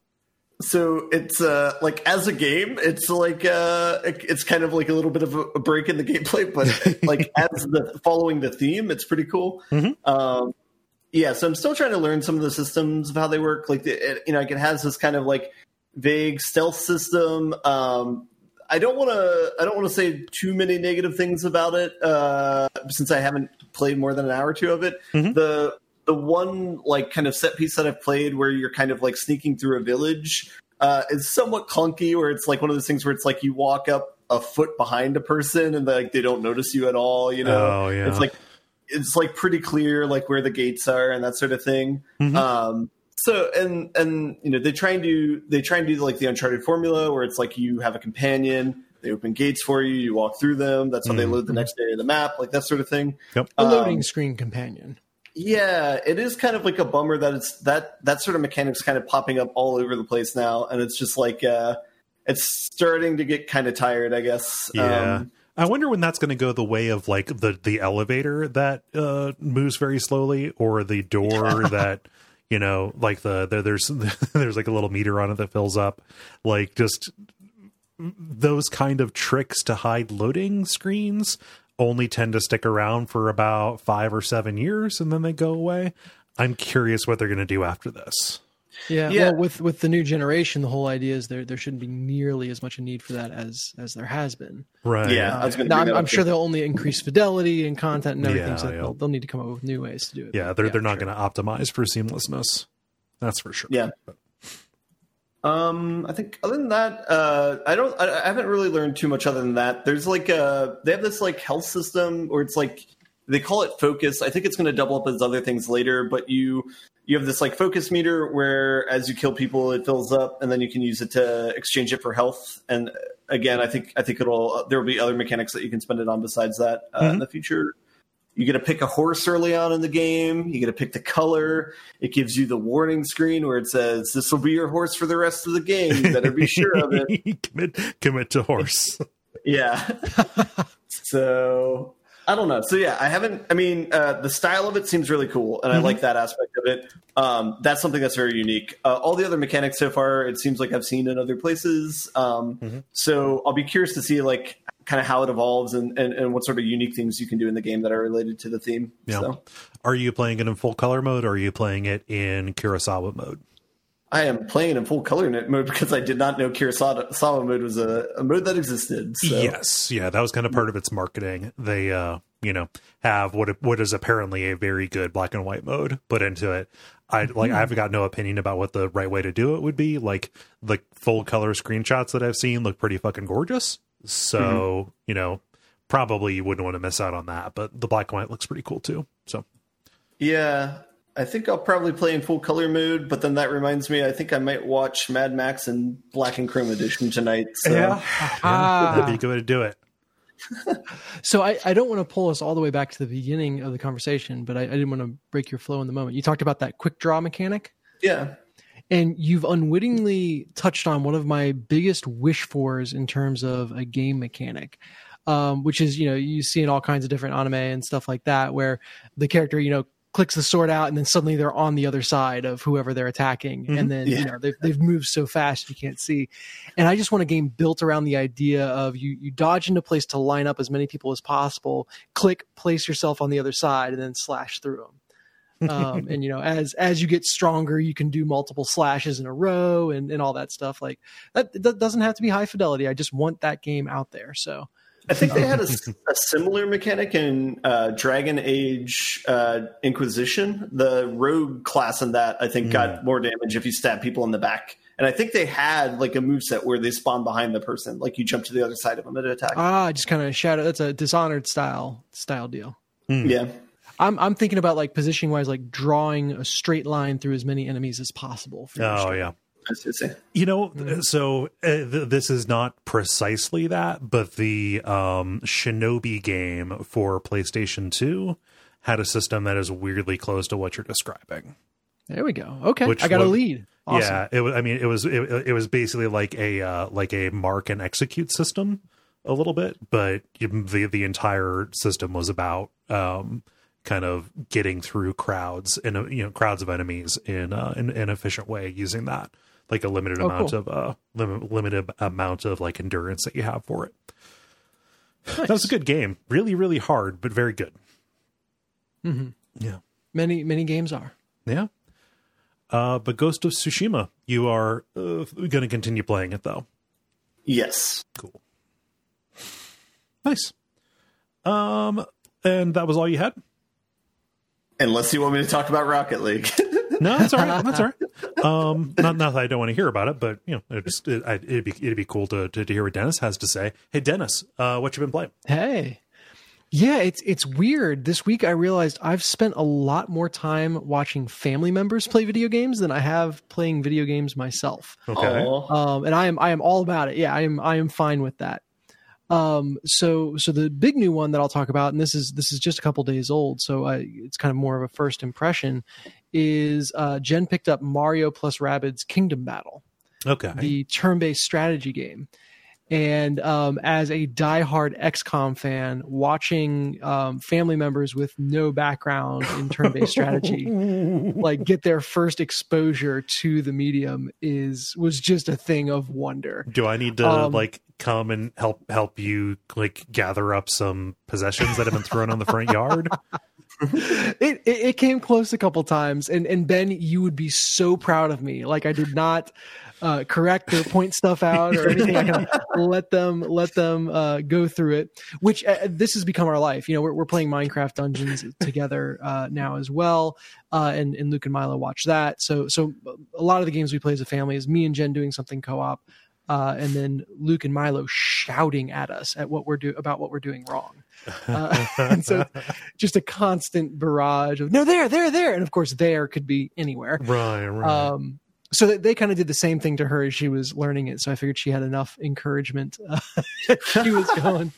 So it's uh like as a game, it's like uh it's kind of like a little bit of a break in the gameplay, but like as the following the theme, it's pretty cool. Mhm. Um, yeah, so I'm still trying to learn some of the systems of how they work. Like the, it, you know, like it has this kind of like vague stealth system. Um, I don't want to I don't want to say too many negative things about it uh, since I haven't played more than an hour or two of it. Mhm. The the one like kind of set piece that I've played where you're kind of like sneaking through a village uh, is somewhat clunky, where it's like one of those things where it's like you walk up a foot behind a person and like they don't notice you at all. You know, Oh, yeah. it's like it's like pretty clear like where the gates are and that sort of thing. Mhm. Um, so and and you know they try and do they try and do like the Uncharted formula where it's like you have a companion, they open gates for you, you walk through them. That's how they Mhm. load the next area of the map, like that sort of thing. Yep. A loading Um, screen companion. Yeah, it is kind of like a bummer that it's that that sort of mechanics kind of popping up all over the place now, and it's just like uh, it's starting to get kind of tired, I guess. Yeah. Um, I wonder when that's going to go the way of like the, the elevator that uh, moves very slowly, or the door that, you know, like the, the there's there's like a little meter on it that fills up, like just those kind of tricks to hide loading screens only tend to stick around for about five or seven years and then they go away. I'm curious what they're going to do after this. Yeah, Yeah. well, with with the new generation, the whole idea is there there shouldn't be nearly as much a need for that as as there has been. Right. Yeah, I was going to. Now, I'm, I'm sure they'll only increase fidelity and content and everything, Yeah, so yeah. they'll, they'll need to come up with new ways to do it. Yeah, But they're they're not sure. going to optimize for seamlessness. That's for sure. Yeah. Um, I think other than that, uh, I don't. I, I haven't really learned too much other than that. There's like a they have this like health system, or it's like they call it focus. I think it's going to double up as other things later, but you you have this like focus meter where as you kill people, it fills up, and then you can use it to exchange it for health. And again, I think I think it'll there will be other mechanics that you can spend it on besides that uh, in Mhm. the future. You get to pick a horse early on in the game. You get to pick the color. It gives you the warning screen where it says, "This will be your horse for the rest of the game. You better be sure of it." commit commit to horse. Yeah. So I don't know. So yeah, I haven't. I mean, uh, the style of it seems really cool, and I Mhm. like that aspect of it. Um, that's something that's very unique. Uh, all the other mechanics so far, it seems like I've seen in other places. Um, Mhm. So I'll be curious to see like kind of how it evolves and, and, and what sort of unique things you can do in the game that are related to the theme. Yeah. So Are you playing it in full color mode or are you playing it in Kurosawa mode? I am playing in full color net mode because I did not know Kurosawa mode was a, a mode that existed. So. Yes. Yeah, that was kind of part of its marketing. They uh, you know, have what what is apparently a very good black and white mode put into it. I like I've got no opinion about what the right way to do it would be. Like the full color screenshots that I've seen look pretty fucking gorgeous. So, Mm-hmm. you know, probably you wouldn't want to miss out on that, but the black and white looks pretty cool too. So Yeah, I think I'll probably play in full color mode, but then that reminds me, I think I might watch Mad Max in black and chrome edition tonight. So. Ah. that'd be a good way to do it. So I, I don't want to pull us all the way back to the beginning of the conversation, but I, I didn't want to break your flow in the moment. You talked about that quick draw mechanic, Yeah. and you've unwittingly touched on one of my biggest wish fors in terms of a game mechanic, um, which is, you know, you see in all kinds of different anime and stuff like that, where the character, you know, clicks the sword out and then suddenly they're on the other side of whoever they're attacking. Mhm. And then, Yeah. you know, they've, they've moved so fast you can't see. And I just want a game built around the idea of you, you dodge into place to line up as many people as possible, click, place yourself on the other side, and then slash through them. um, and, you know, as, as you get stronger, you can do multiple slashes in a row and, and all that stuff. Like that, that doesn't have to be high fidelity. I just want that game out there. So, I think they had a, a similar mechanic in uh, Dragon Age uh, Inquisition. The rogue class in that, I think, got more damage if you stab people in the back. And I think they had like a moveset where they spawn behind the person, like you jump to the other side of them and attack. ah, just kind of shadow. That's a Dishonored style style deal. Yeah. I'm I'm thinking about like positioning wise, like drawing a straight line through as many enemies as possible. For your Oh strike. yeah. I was gonna say. You know, so uh, th- this is not precisely that, but the um, Shinobi game for PlayStation two had a system that is weirdly close to what you're describing. There we go. Okay, Which I got a was- lead. Awesome. Yeah, it was. I mean, it was. It, it was basically like a uh, like a mark and execute system, a little bit, but the the entire system was about um, kind of getting through crowds and you know crowds of enemies in uh, in an efficient way using that, like a limited Oh, amount cool. of uh lim- limited amount of like endurance that you have for it. Nice. That was a good game. Really, really hard, but very good. Mm-hmm. Yeah. Many many games are. Yeah. Uh, but Ghost of Tsushima, you are uh, going to continue playing it, though. Yes. Cool. Nice. Um, and that was all you had? Unless you want me to talk about Rocket League. No, that's all right. That's all right. Um, not, not that I don't want to hear about it, but you know, it just it, I- it'd be it'd be cool to, to to hear what Dennis has to say. Hey, Dennis, uh, what you been playing? Hey. Yeah, it's it's weird. This week I realized I've spent a lot more time watching family members play video games than I have playing video games myself. Okay. Aw. Um, and I am I am all about it. Yeah, I am I am fine with that. Um, so so the big new one that I'll talk about, and this is this is just a couple days old, so I, it's kind of more of a first impression, is uh, Jen picked up Mario plus Rabbids Kingdom Battle, Okay. the turn-based strategy game. And um, as a diehard X COM fan, watching um, family members with no background in turn-based strategy like get their first exposure to the medium is was just a thing of wonder. Do I need to Um, like come and help help you like gather up some possessions that have been thrown on the front yard? It, it it came close a couple times, and and Ben, you would be so proud of me. Like I did not uh, correct or point stuff out or anything. I can let them let them uh, go through it. Which uh, this has become our life. You know, we're we're playing Minecraft Dungeons together uh, now as well, uh, and and Luke and Milo watch that. So so a lot of the games we play as a family is me and Jen doing something co-op, uh, and then Luke and Milo shouting at us at what we're do about what we're doing wrong. Uh, and so just a constant barrage of no there there there, and of course there could be anywhere. Right, right. Um so they, they kind of did the same thing to her as she was learning it, so I figured she had enough encouragement. Uh, she was going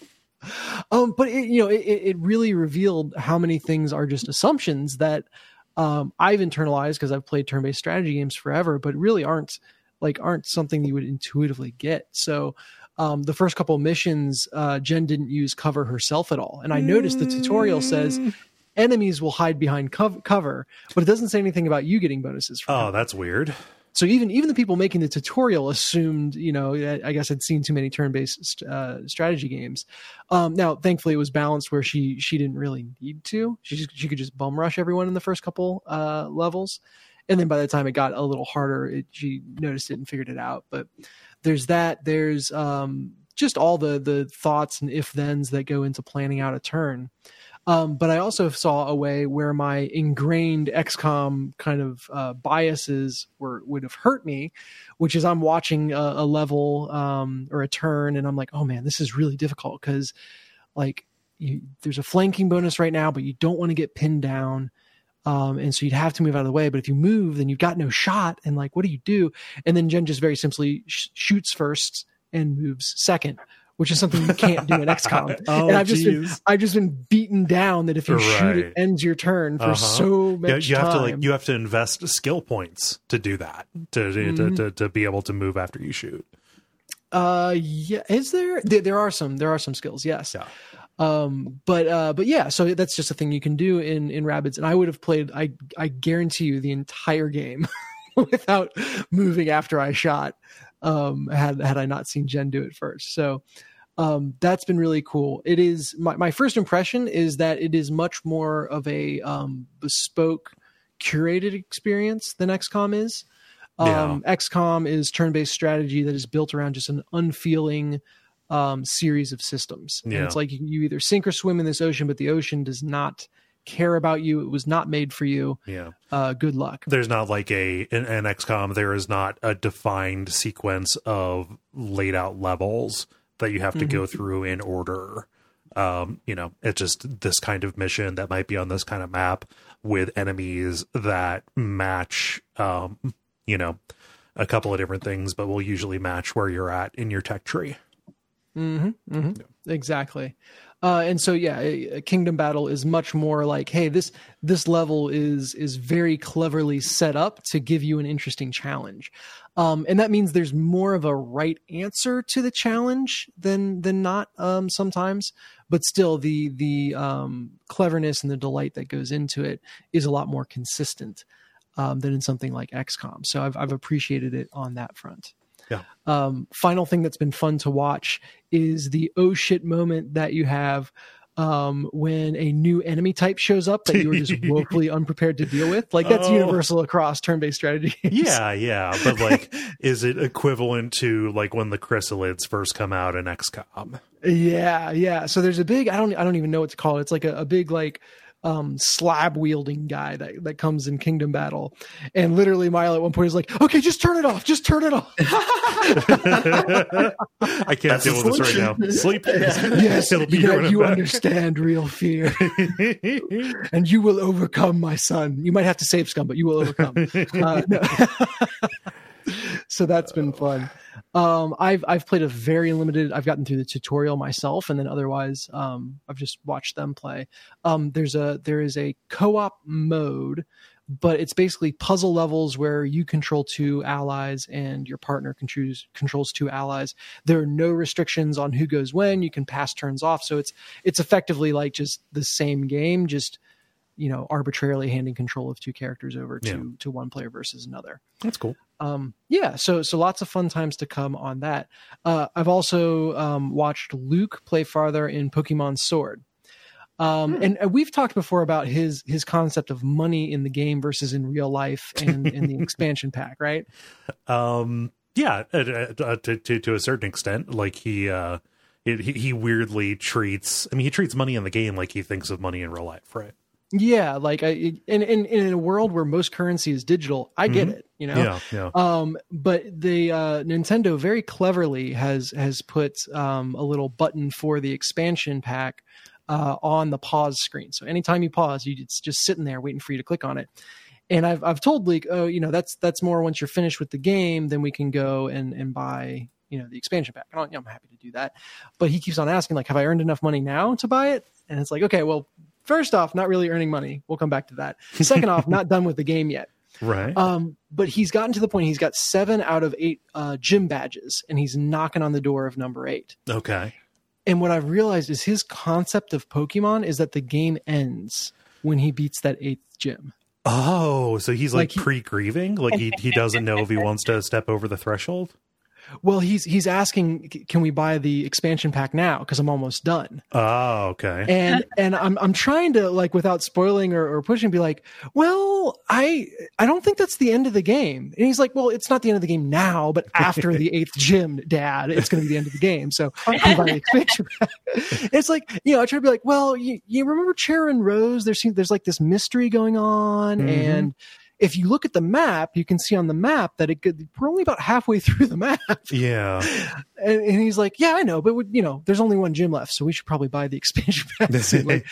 um but it, you know it, it really revealed how many things are just assumptions that um I've internalized because I've played turn-based strategy games forever, but really aren't like aren't something you would intuitively get. So Um, the first couple missions, uh, Jen didn't use cover herself at all. And I noticed the tutorial says enemies will hide behind cov- cover, but it doesn't say anything about you getting bonuses from Oh, it. that's weird. So even even the people making the tutorial assumed, you know, I, I guess I'd seen too many turn-based uh, strategy games. Um, now, thankfully, it was balanced where she she didn't really need to. She just, she could just bum rush everyone in the first couple uh, levels. And then by the time it got a little harder, it, she noticed it and figured it out. But there's that. There's um, just all the the thoughts and if-thens that go into planning out a turn. Um, but I also saw a way where my ingrained X COM kind of uh, biases were would have hurt me, which is I'm watching a, a level um, or a turn, and I'm like, oh man, this is really difficult because like you, there's a flanking bonus right now, but you don't want to get pinned down. Um, and so you'd have to move out of the way, but if you move, then you've got no shot. And like, what do you do? And then Jen just very simply sh- shoots first and moves second, which is something you can't do in X COM. Oh, and I've just been, geez. I've just been beaten down that if you shoot, Right. it ends your turn for Uh-huh. so Yeah, much you have time. to like you have to invest skill points to do that to to, Mhm. to to be able to move after you shoot. Uh, yeah. Is there, there? There are some. There are some skills. Yes. Yeah. Um. But uh. But yeah. So that's just a thing you can do in in Rabbids, and I would have played. I I guarantee you the entire game without moving after I shot. Um. Had had I not seen Jen do it first. So. Um, that's been really cool. It is my, my first impression is that it is much more of a um, bespoke, curated experience than X COM is. Um, X COM is turn-based strategy that is built around just an unfeeling um, series of systems. And Yeah. it's like you, you either sink or swim in this ocean, but the ocean does not care about you. It was not made for you. Yeah. Uh, good luck. There's not like a in, in X COM there is not a defined sequence of laid out levels that you have to go through in order. Um, you know, it's just this kind of mission that might be on this kind of map with enemies that match, um, you know, a couple of different things, but will usually match where you're at in your tech tree. Mm-hmm, mm-hmm. exactly. Uh, and so, yeah, a Kingdom Battle is much more like, hey, this this level is is very cleverly set up to give you an interesting challenge, um, and that means there's more of a right answer to the challenge than than not um, sometimes. But still, the the um, cleverness and the delight that goes into it is a lot more consistent um, than in something like X COM. So I've I've appreciated it on that front. Yeah. Um, final thing that's been fun to watch is the oh shit moment that you have um, when a new enemy type shows up that you were just woefully unprepared to deal with. Like that's oh. universal across turn-based strategy games. Yeah, yeah. But like, is it equivalent to like when the chrysalids first come out in X COM? Yeah, yeah. So there's a big, I don't, I don't even know what to call it. It's like a, a big like um slab wielding guy that, that comes in Kingdom Battle, and literally Milo at one point is like, okay, just turn it off, just turn it off. I can't That's deal with this right now. Sleep. Yes, It'll be yeah, here in a you bit. understand real fear, and you will overcome, my son. You might have to save scum, but you will overcome. Uh, no. So that's been fun. Um, I've I've played a very limited. I've gotten through the tutorial myself, and then otherwise, um, I've just watched them play. Um, there's a there is a co-op mode, but it's basically puzzle levels where you control two allies and your partner can choose, controls two allies. There are no restrictions on who goes when. You can pass turns off, so it's it's effectively like just the same game, just you know arbitrarily handing control of two characters over to Yeah. to one player versus another. That's cool. Um, yeah, so so lots of fun times to come on that. Uh, I've also um, watched Luke play farther in Pokemon Sword, um, and, and we've talked before about his his concept of money in the game versus in real life and in the expansion pack, right? Um, yeah, uh, uh, to, to to a certain extent, like he uh, he he weirdly treats. I mean, he treats money in the game like he thinks of money in real life, right? Yeah, like I, in, in in a world where most currency is digital, I get Mhm. it, you know. Yeah, yeah. Um, but the uh, Nintendo very cleverly has has put um, a little button for the expansion pack uh, on the pause screen. So anytime you pause, you it's just sitting there waiting for you to click on it. And I've I've told Bleak, oh, you know, that's that's more once you're finished with the game, then we can go and and buy you know the expansion pack. And I'm, I'm happy to do that. But he keeps on asking, like, have I earned enough money now to buy it? And it's like, okay, well. First off, not really earning money. We'll come back to that. Second off, not done with the game yet. Right. Um, but he's gotten to the point he's got seven out of eight uh, gym badges, and he's knocking on the door of number eight. Okay. And what I've realized is his concept of Pokemon is that the game ends when he beats that eighth gym. Oh, so he's like, Like he- pre-grieving? Like he, he doesn't know if he wants to step over the threshold? Well, he's he's asking, can we buy the expansion pack now? Because I'm almost done. Oh, okay. And and I'm I'm trying to, like, without spoiling or, or pushing, be like, well, I I don't think that's the end of the game. And he's like, well, it's not the end of the game now, but after the eighth gym, Dad, it's going to be the end of the game. So can you buy the expansion pack? It's like, you know, I try to be like, well, you, you remember Charon Rose? There's there's like this mystery going on, Mhm. and if you look at the map, you can see on the map that it could, we're only about halfway through the map. Yeah. And, and he's like, yeah, I know, but we, you know, there's only one gym left, so we should probably buy the expansion pack. soon. Like,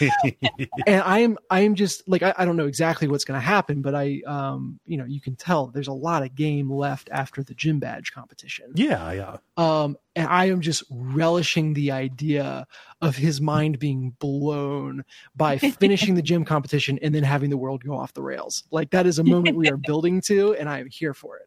and I am, I am just like, I, I don't know exactly what's going to happen, but I, um, you know, you can tell there's a lot of game left after the gym badge competition. yeah, yeah. Um, and I am just relishing the idea of his mind being blown by finishing the gym competition and then having the world go off the rails. Like, that is a moment we are building to, and I am here for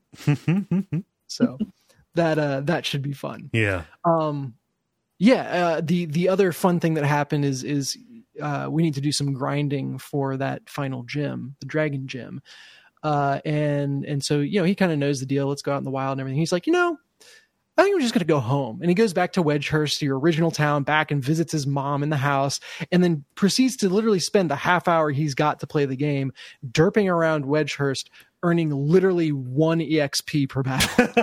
it. So that uh, that should be fun. Yeah. Um, yeah. Uh, the the other fun thing that happened is is uh, we need to do some grinding for that final gym, the Dragon Gym. Uh, and and so you know he kind of knows the deal. Let's go out in the wild and everything. He's like, you know. I think we're just going to go home. And he goes back to Wedgehurst, your original town, back and visits his mom in the house, and then proceeds to literally spend the half hour he's got to play the game derping around Wedgehurst, earning literally one E X P per battle.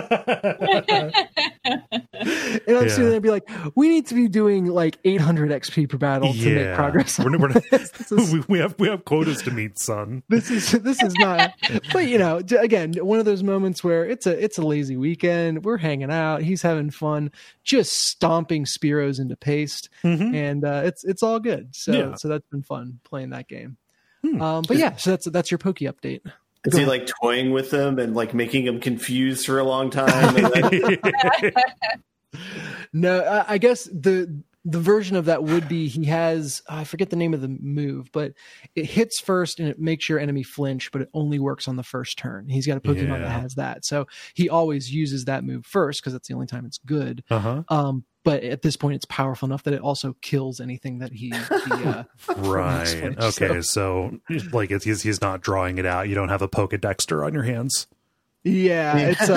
And I'm Yeah. sitting there and be like, we need to be doing like eight hundred X P per battle to make progress. We're, we're not, This is- we, we have we have quotas to meet, son. this is this is not, but you know, j- again, one of those moments where it's a it's a lazy weekend. We're hanging out. He's having fun, just stomping Spearows into paste, Mhm. and uh, it's it's all good. So Yeah. so that's been fun playing that game. Hmm. Um, but yeah, so that's that's your Poke update. Is he like toying with them and like making them confused for a long time? And then, No, I, I guess the the version of that would be he has, I forget the name of the move, but it hits first and it makes your enemy flinch, but it only works on the first turn. He's got a Pokemon Yeah. that has that. So he always uses that move first because that's the only time it's good. Uh-huh. Um, but at this point, it's powerful enough that it also kills anything that he, he uh, Right. flinch, Okay. So, like, it's, he's, he's not drawing it out. You don't have a Pokedexter on your hands. Yeah, it's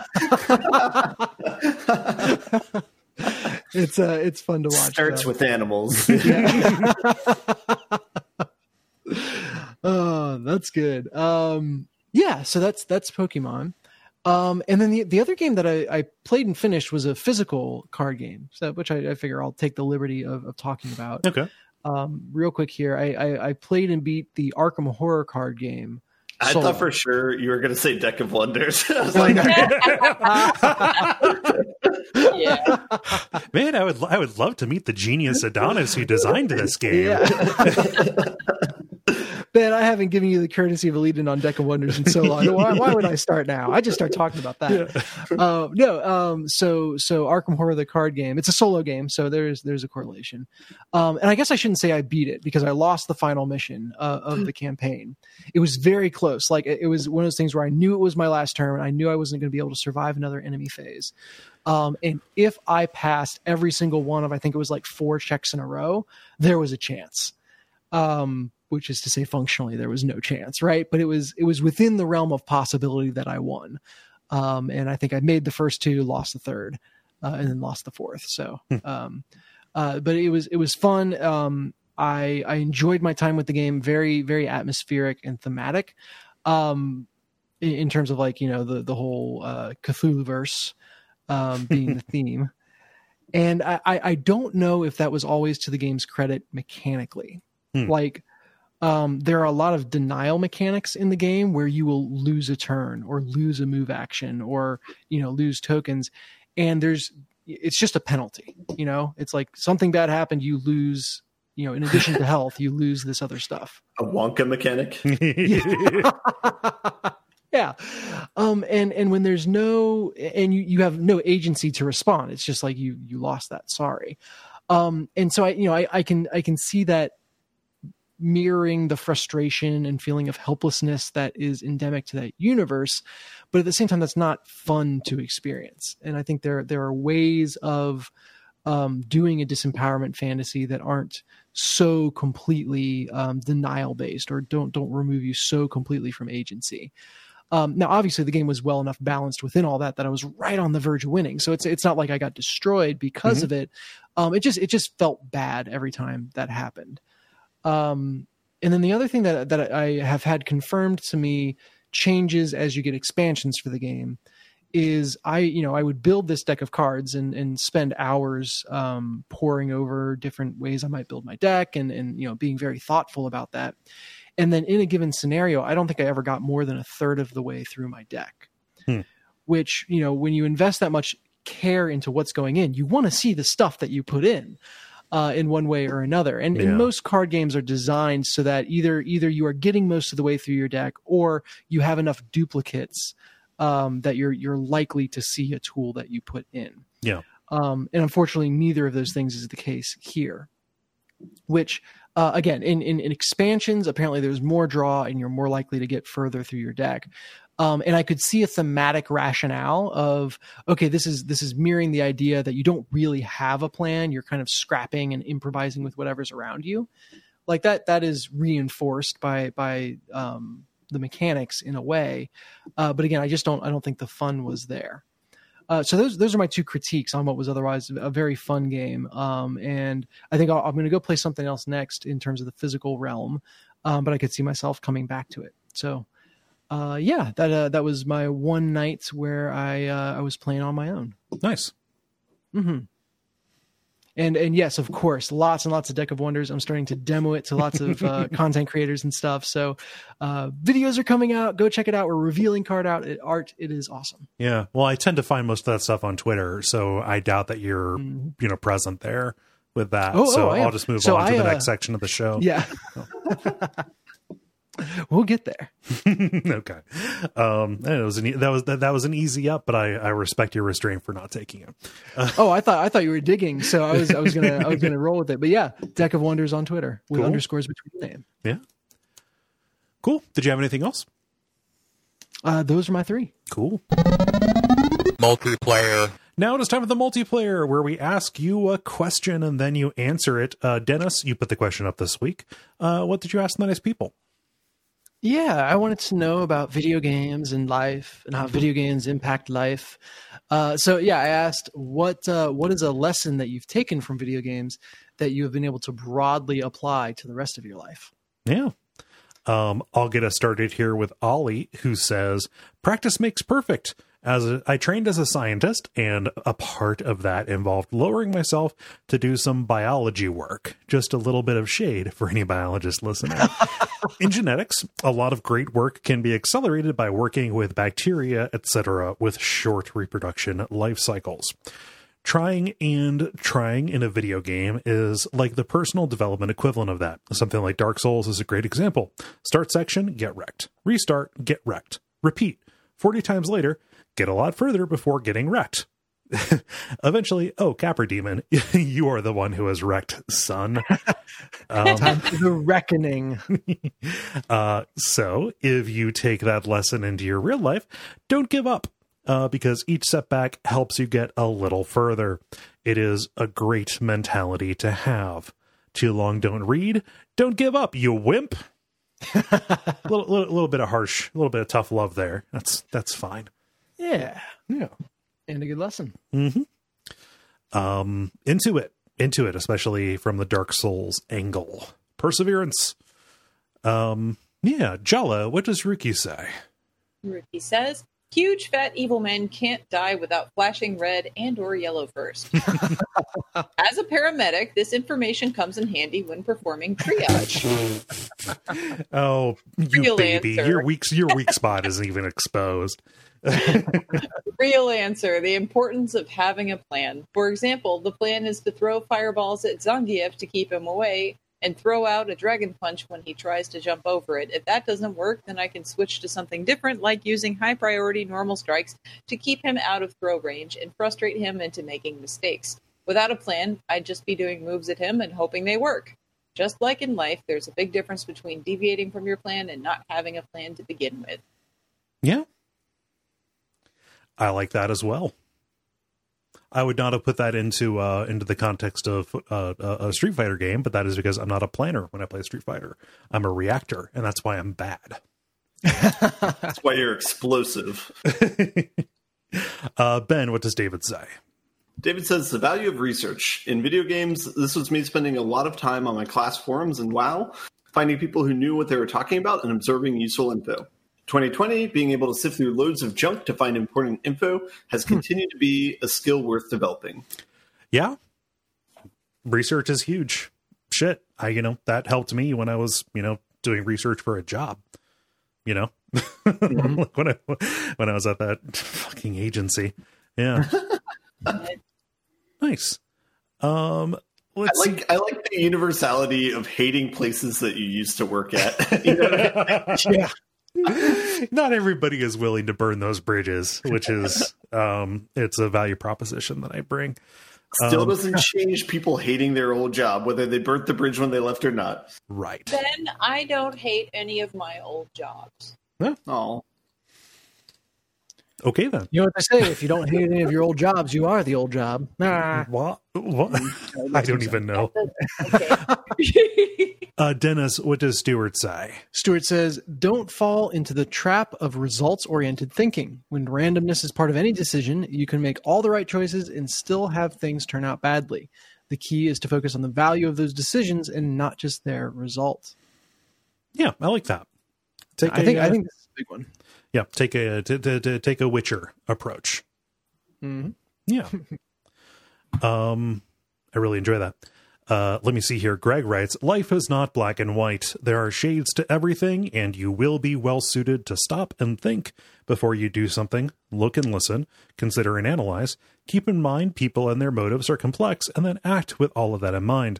um, it's uh, it's fun to watch. Starts though. with animals. Yeah. Oh, that's good. Um, yeah, so that's that's Pokemon. Um, and then the the other game that I, I played and finished was a physical card game, so which I, I figure I'll take the liberty of, of talking about. Okay. Um, real quick here, I, I I played and beat the Arkham Horror card game. I solo. thought for sure you were going to say Deck of Wonders. I was like, Yeah. Man, I would I would love to meet the genius Adonis who designed this game. Yeah. Ben, I haven't given you the courtesy of a lead-in on Deck of Wonders in so long. Why, why would I start now? I just start talking about that. Yeah. Uh, no, um, so so Arkham Horror, the card game, it's a solo game, so there's there's a correlation. Um, and I guess I shouldn't say I beat it because I lost the final mission uh, of the campaign. It was very close. Like it, it was one of those things where I knew it was my last turn. I knew I wasn't going to be able to survive another enemy phase. Um, and if I passed every single one of, I think it was like four checks in a row, there was a chance. Um, which is to say functionally there was no chance, right? But it was it was within the realm of possibility that I won. Um, and I think I made the first two, lost the third, uh, and then lost the fourth. So, um, uh, but it was it was fun. Um, I I enjoyed my time with the game. Very very atmospheric and thematic, um, in, in terms of like you know the the whole uh, Cthulhu-verse um, being the theme. And I, I I don't know if that was always to the game's credit mechanically, Hmm. like. Um, there are a lot of denial mechanics in the game where you will lose a turn or lose a move action or, you know, lose tokens. And there's, it's just a penalty, you know, it's like something bad happened. You lose, you know, in addition to health, you lose this other stuff. a Wonka mechanic. Yeah. Um, and, and when there's no, and you, you have no agency to respond, it's just like you, you lost that. Sorry. Um, and so I, you know, I, I can, I can see that mirroring the frustration and feeling of helplessness that is endemic to that universe, but at the same time that's not fun to experience. And I think there there are ways of um, doing a disempowerment fantasy that aren't so completely um, denial based or don't don't remove you so completely from agency. Um, now, obviously, the game was well enough balanced within all that that I was right on the verge of winning. So it's it's not like I got destroyed because mm-hmm. of it. Um, it just it just felt bad every time that happened. Um, and then the other thing that, that I have had confirmed to me changes as you get expansions for the game is I, you know, I would build this deck of cards and, and spend hours, um, poring over different ways I might build my deck and, and, you know, being very thoughtful about that. And then in a given scenario, I don't think I ever got more than a third of the way through my deck, hmm. which, you know, when you invest that much care into what's going in, you want to see the stuff that you put in. Uh, in one way or another. And, yeah. and most card games are designed so that either either you are getting most of the way through your deck or you have enough duplicates um, that you're you're likely to see a tool that you put in. Yeah. Um, and unfortunately, neither of those things is the case here. Which, uh, again, in, in, in expansions, apparently there's more draw and you're more likely to get further through your deck. Um, and I could see a thematic rationale of, okay, this is this is mirroring the idea that you don't really have a plan. You're kind of scrapping and improvising with whatever's around you. Like that, that is reinforced by by um, the mechanics in a way. Uh, but again, I just don't I don't think the fun was there. Uh, so those those are my two critiques on what was otherwise a very fun game. Um, and I think I'll, I'm going to go play something else next in terms of the physical realm. Um, but I could see myself coming back to it. So. Uh, yeah, that uh, that was my one night where I uh, I was playing on my own. Nice. Mm-hmm. And and yes, of course, lots and lots of Deck of Wonders. I'm starting to demo it to lots of uh, content creators and stuff. So uh, videos are coming out. Go check it out. We're revealing card out it, art. It is awesome. Yeah. Well, I tend to find most of that stuff on Twitter, so I doubt that you're mm-hmm. you know present there with that. Oh, so oh, I'll just move so on to I, the uh, next section of the show. Yeah. we'll get there. Okay. Um, it was an, e- that was that, that was an easy up, but I, I respect your restraint for not taking it. Uh, Oh, I thought I thought you were digging, so I was I was gonna I was gonna roll with it. But yeah, Deck of Wonders on Twitter with Cool. underscores between the name. yeah. Cool. Did you have anything else? Uh, those are my three. Cool. Multiplayer. Now it is time for the multiplayer, where we ask you a question and then you answer it. Uh, Dennis, you put the question up this week. Uh, what did you ask the nice people? Yeah, I wanted to know about video games and life and how video games impact life. Uh, so yeah, I asked what uh, what is a lesson that you've taken from video games that you have been able to broadly apply to the rest of your life? Yeah. Um, I'll get us started here with Ollie, who says, practice makes perfect. As a, I trained as a scientist, and a part of that involved lowering myself to do some biology work. Just a little bit of shade for any biologist listening. In genetics, a lot of great work can be accelerated by working with bacteria, et cetera, with short reproduction life cycles. Trying and trying in a video game is like the personal development equivalent of that. Something like Dark Souls is a great example. Start section, get wrecked. Restart, get wrecked. Repeat. forty times later, get a lot further before getting wrecked. Eventually, oh, Capra Demon, you are the one who has wrecked, son. Um, Time for the reckoning. uh, so if you take that lesson into your real life, don't give up. Uh, because each setback helps you get a little further. It is a great mentality to have. Too long, don't read. Don't give up, you wimp. A little, little, little bit of harsh, a little bit of tough love there. That's that's fine. Yeah, Yeah. and a good lesson. Mm-hmm. Um, into it, into it, especially from the Dark Souls angle. Perseverance. Um, yeah, Jala, what does Ruki say? Ricky says, huge fat evil men can't die without flashing red and or yellow first. As a paramedic, this information comes in handy when performing triage. Oh, you Real baby, answer. your weak your weak spot isn't even exposed. Real answer, the importance of having a plan. For example, the plan is to throw fireballs at Zangief to keep him away and throw out a dragon punch when he tries to jump over it. If that doesn't work, then I can switch to something different, like using high priority normal strikes to keep him out of throw range and frustrate him into making mistakes. Without a plan, I'd just be doing moves at him and hoping they work. Just like in life, there's a big difference between deviating from your plan and not having a plan to begin with. Yeah. I like that as well. I would not have put that into uh, into the context of uh, a Street Fighter game, but that is because I'm not a planner when I play Street Fighter. I'm a reactor, and that's why I'm bad. That's why you're explosive. uh, Ben, what does David say? David says, the value of research. In video games, this was me spending a lot of time on my class forums and WoW, finding people who knew what they were talking about and observing useful info. twenty twenty, being able to sift through loads of junk to find important info has continued to be a skill worth developing. Yeah. Research is huge. Shit. I, you know, that helped me when I was, you know, doing research for a job, you know, mm-hmm. when I, when I was at that fucking agency. Yeah. Nice. Um, let's I like, see. I like the universality of hating places that you used to work at. You know what I mean? Yeah. Not everybody is willing to burn those bridges, which is um it's a value proposition that I bring. Still Um, doesn't change people hating their old job, whether they burnt the bridge when they left or not. Right. Ben, I don't hate any of my old jobs. Oh, Okay then. You know what they say? If you don't hate any of your old jobs, you are the old job. Nah. What? What? I don't even know. Okay. Uh, Dennis, what does Stuart say? Stuart says, don't fall into the trap of results-oriented thinking. When randomness is part of any decision, you can make all the right choices and still have things turn out badly. The key is to focus on the value of those decisions and not just their result. Yeah, I like that. Take I a, think uh, I think this is a big one. yeah, take a to, to, to take a Witcher approach. Mm-hmm. Yeah. um, I really enjoy that. Uh, let me see here. Greg writes, life is not black and white. There are shades to everything, and you will be well suited to stop and think before you do something. Look and listen, consider and analyze. Keep in mind people and their motives are complex, and then act with all of that in mind.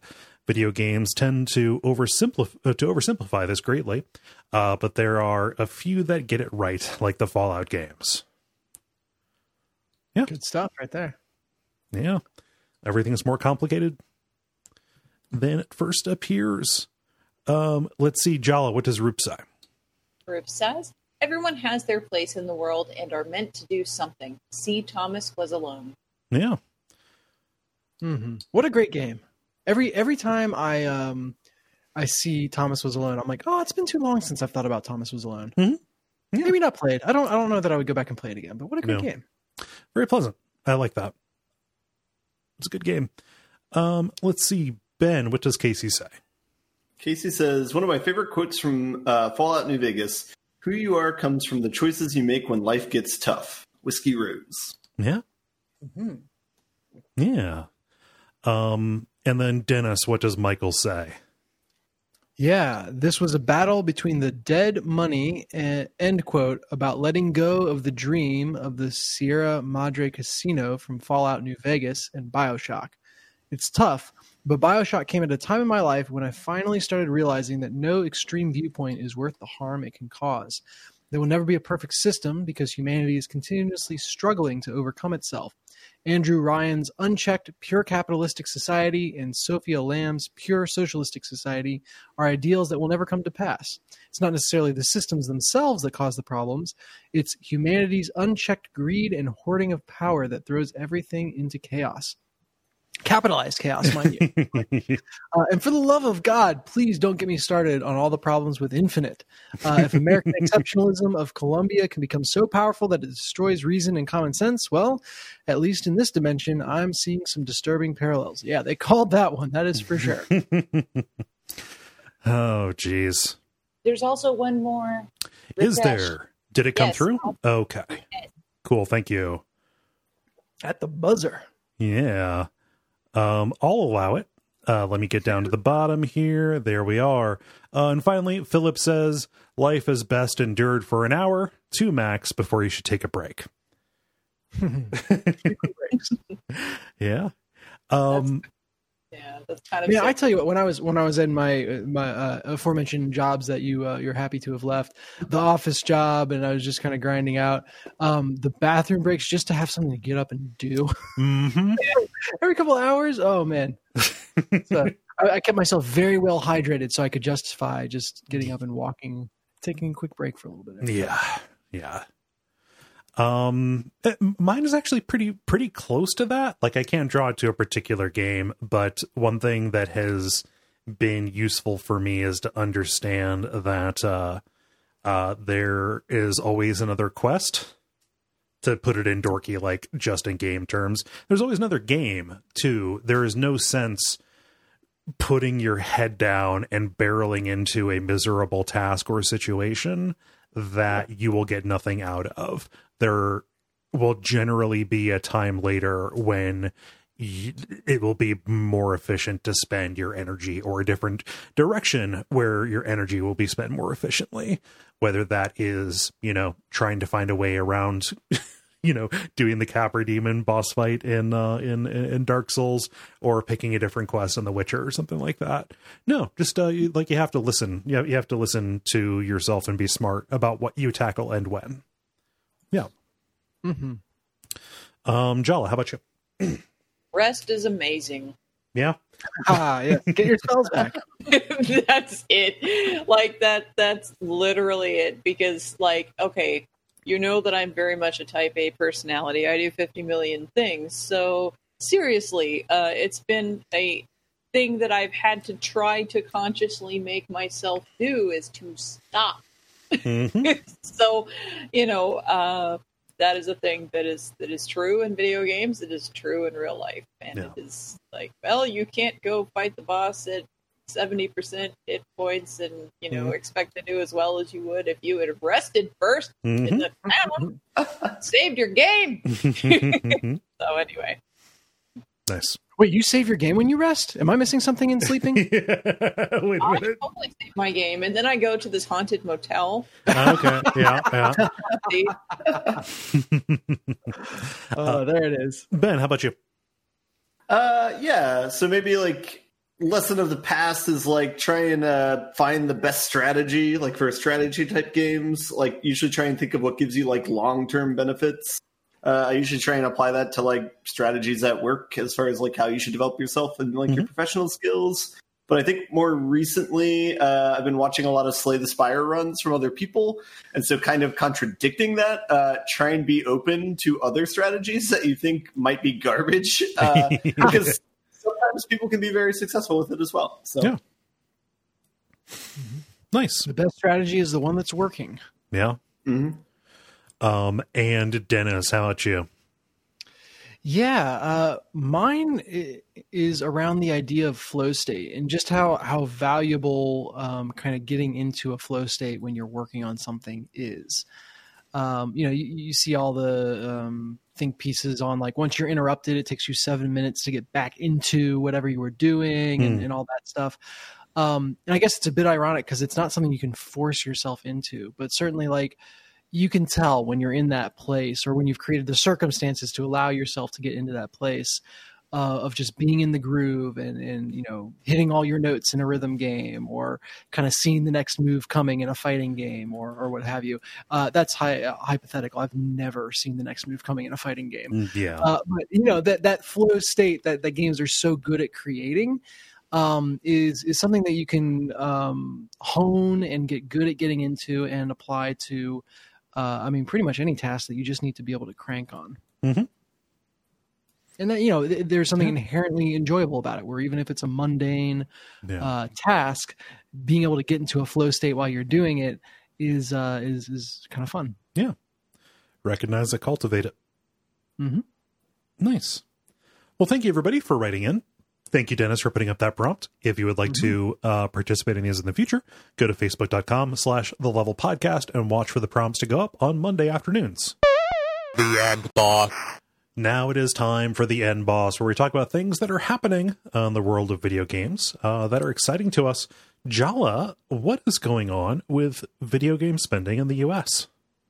Video games tend to oversimplify uh, to oversimplify this greatly, uh, but there are a few that get it right, like the Fallout games. Yeah, Good stuff right there. yeah. Everything's more complicated than it first appears. Um, let's see, Jala, what does Roop say? Ruth says, everyone has their place in the world and are meant to do something. See, Thomas was alone. Yeah. Mm-hmm. What a great game. Every every time I um I see Thomas Was Alone, I'm like, oh, it's been too long since I've thought about Thomas Was Alone. Mm-hmm. Yeah. Maybe not played. I don't I don't know that I would go back and play it again, but what a great No. game. Very pleasant. I like that. It's a good game. Um, let's see, Ben, what does Casey say? Casey says, one of my favorite quotes from uh, Fallout New Vegas, who you are comes from the choices you make when life gets tough. Whiskey Rose. Yeah. Mm-hmm. Yeah. Um, and then Dennis, what does Michael say? Yeah, this was a battle between the dead money, and, end quote, about letting go of the dream of the Sierra Madre Casino from Fallout New Vegas and BioShock. It's tough, but BioShock came at a time in my life when I finally started realizing that no extreme viewpoint is worth the harm it can cause. There will never be a perfect system because humanity is continuously struggling to overcome itself. Andrew Ryan's unchecked pure capitalistic society and Sophia Lamb's pure socialistic society are ideals that will never come to pass. It's not necessarily the systems themselves that cause the problems. It's humanity's unchecked greed and hoarding of power that throws everything into chaos. Capitalized chaos, mind you. uh, and for the love of God, please don't get me started on all the problems with Infinite. Uh, if American exceptionalism of Columbia can become so powerful that it destroys reason and common sense, well, at least in this dimension, I'm seeing some disturbing parallels. Yeah, they called that one. That is for sure. Oh, geez. There's also one more. Is Ritesh. there? Did it come Yes. through? Okay. Cool. Thank you. At the buzzer. Yeah. Um, I'll allow it. Uh, let me get down to the bottom here. There we are. Uh, and finally, Philip says, life is best endured for an hour, two max, before you should take a break. Yeah. Um, Yeah, that's kind of. Yeah, I sick. tell you what. When I was when I was in my my uh, aforementioned jobs that you uh, you're happy to have left, the office job, and I was just kind of grinding out um, the bathroom breaks just to have something to get up and do mm-hmm. every couple of hours. Oh man, so I, I kept myself very well hydrated so I could justify just getting up and walking, taking a quick break for a little bit. Yeah. Yeah. Um, it- mine is actually pretty, pretty close to that. Like I can't draw it to a particular game, but one thing that has been useful for me is to understand that, uh, uh, there is always another quest. To put it in dorky, like just in game terms, there's always another game too. There is no sense putting your head down and barreling into a miserable task or situation that you will get nothing out of. There will generally be a time later when y- it will be more efficient to spend your energy, or a different direction where your energy will be spent more efficiently, whether that is, you know, trying to find a way around you know, doing the Capra Demon boss fight in uh in in Dark Souls, or picking a different quest on The Witcher or something like that. No, just uh you, like you have to listen. You have, you have to listen to yourself and be smart about what you tackle and when. Yeah. Mm-hmm. Um, Jala, how about you? Rest is amazing. Yeah. Ah, yeah. Get your spells back. That's it. Like that. That's literally it. Because, like, okay, you know that I'm very much a Type A personality. I do fifty million things. So seriously, uh, it's been a thing that I've had to try to consciously make myself do, is to stop. Mm-hmm. So, you know, uh, that is a thing that is that is true in video games. It is true in real life, and Yeah. it is like, well, you can't go fight the boss at seventy percent hit points and, you know, Mhm. expect to do as well as you would if you had rested first in Mm-hmm. the town, saved your game. So anyway, Nice. Wait, you save your game when you rest? Am I missing something in sleeping? Wait a I minute. totally save my game, and then I go to this haunted motel. Okay. Yeah. Yeah. See, Oh, there it is. Ben, how about you? Uh, yeah. So maybe like lesson of the past is like try and uh, find the best strategy, like for strategy type games. Like usually try and think of what gives you like long term benefits. Uh, I usually try and apply that to like strategies at work as far as like how you should develop yourself and like mm-hmm. your professional skills. But I think more recently, uh, I've been watching a lot of Slay the Spire runs from other people. And so kind of contradicting that, uh, try and be open to other strategies that you think might be garbage. Uh, because sometimes people can be very successful with it as well. So yeah. Nice. The best strategy is the one that's working. Yeah. Mm-hmm. Um, and Dennis, how about you? Yeah, uh, mine is around the idea of flow state and just how, how valuable um, kind of getting into a flow state when you're working on something is. Um, you know, you, you see all the um, think pieces on like once you're interrupted, it takes you seven minutes to get back into whatever you were doing and, mm. and all that stuff. Um, and I guess it's a bit ironic because it's not something you can force yourself into, but certainly like you can tell when you're in that place or when you've created the circumstances to allow yourself to get into that place uh, of just being in the groove and, and, you know, hitting all your notes in a rhythm game or kind of seeing the next move coming in a fighting game or, or what have you. Uh, that's hi- uh, hypothetical. I've never seen the next move coming in a fighting game. Yeah. Uh, but, you know, that, that flow state that, that games are so good at creating um, is, is something that you can um, hone and get good at getting into and apply to Uh, I mean, pretty much any task that you just need to be able to crank on. Mm-hmm. And that, you know, th- there's something inherently enjoyable about it, where even if it's a mundane yeah. uh, task, being able to get into a flow state while you're doing it is uh, is is kind of fun. Yeah. Recognize it, cultivate it. Mm-hmm. Nice. Well, thank you, everybody, for writing in. Thank you, Dennis, for putting up that prompt. If you would like mm-hmm. to uh, participate in these in the future, go to facebook.com slash the level podcast and watch for the prompts to go up on Monday afternoons. The end boss. Now it is time for the end boss, where we talk about things that are happening in the world of video games uh, that are exciting to us. Jala, what is going on with video game spending in the U S?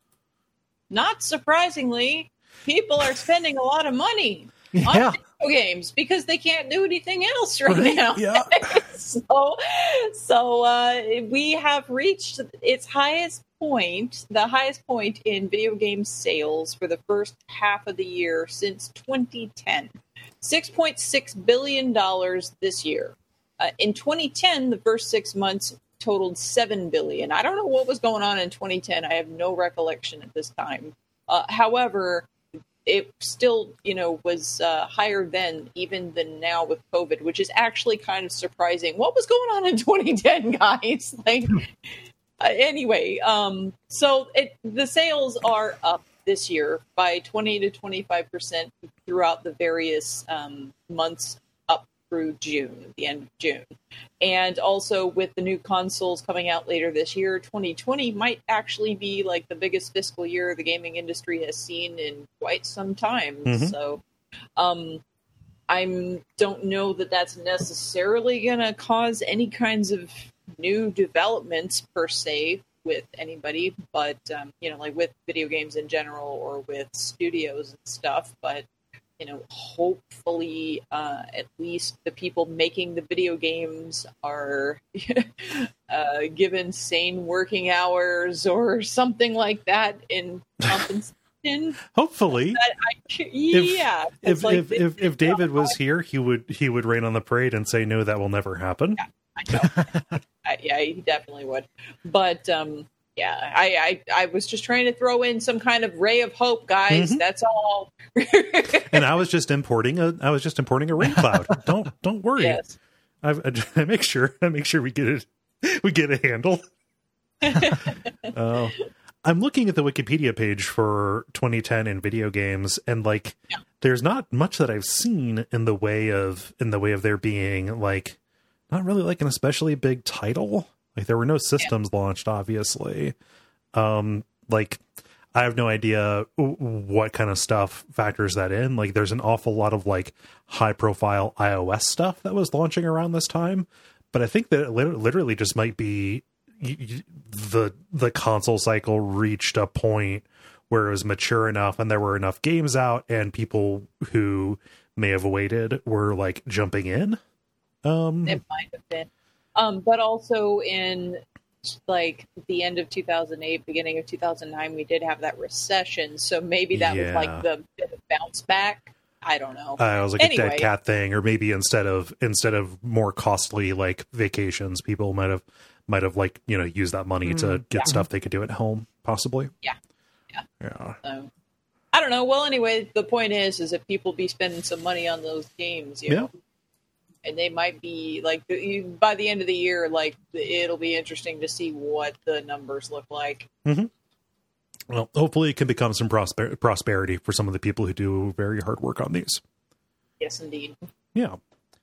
Not surprisingly, people are spending a lot of money yeah. on video games because they can't do anything else right, right? now. Yeah. so so uh, we have reached its highest point, the highest point in video game sales for the first half of the year since twenty ten. six point six billion dollars this year. Uh, in twenty ten, the first six months totaled seven billion dollars. I don't know what was going on in twenty ten. I have no recollection at this time. Uh, however, it still, you know, was uh, higher then, even than now with COVID, which is actually kind of surprising. What was going on in twenty ten, guys? Like, uh, anyway, um, so it, the sales are up this year by twenty to twenty-five percent throughout the various um, months up through June, the end of June. And also with the new consoles coming out later this year, twenty twenty might actually be like the biggest fiscal year the gaming industry has seen in quite some time. Mm-hmm. So um, I don't know that that's necessarily going to cause any kinds of new developments per se with anybody, but, um, you know, like with video games in general or with studios and stuff. But you know, hopefully, uh, at least the people making the video games are uh, given sane working hours or something like that in compensation. Hopefully, I, yeah. If if, like, if, if if David was here, he would he would rain on the parade and say, "No, that will never happen." Yeah, I know. I, yeah, he definitely would. But um, yeah, I, I I was just trying to throw in some kind of ray of hope, guys. Mm-hmm. That's all. And I was just importing a I was just importing a rain cloud. don't don't worry. Yes. I, I, I make sure I make sure we get it we get a handle. uh, I'm looking at the Wikipedia page for twenty ten in video games, and like, yeah. there's not much that I've seen in the way of in the way of there being like not really like an especially big title. Like there were no systems yeah. launched, obviously. Um, like. I have no idea what kind of stuff factors that in. Like, there's an awful lot of like high profile iOS stuff that was launching around this time, but I think that it literally just might be the the console cycle reached a point where it was mature enough and there were enough games out, and people who may have waited were like jumping in. Um, It might have been. Um, but also in like the end of two thousand eight, beginning of two thousand nine, we did have that recession. So maybe that was Yeah. like the bit of bounce back. I don't know. Uh, it was like Anyway. a dead cat thing, or maybe instead of instead of more costly like vacations, people might have might have like you know used that money to get Yeah. stuff they could do at home, possibly. Yeah. Yeah. Yeah. So, I don't know. Well, anyway, the point is, is that people be spending some money on those games, you Yeah. know, and they might be like you- by the end of the year, like it'll be interesting to see what the numbers look like. Well, hopefully it can become some prosper- prosperity for some of the people who do very hard work on these. Yes, indeed. Yeah.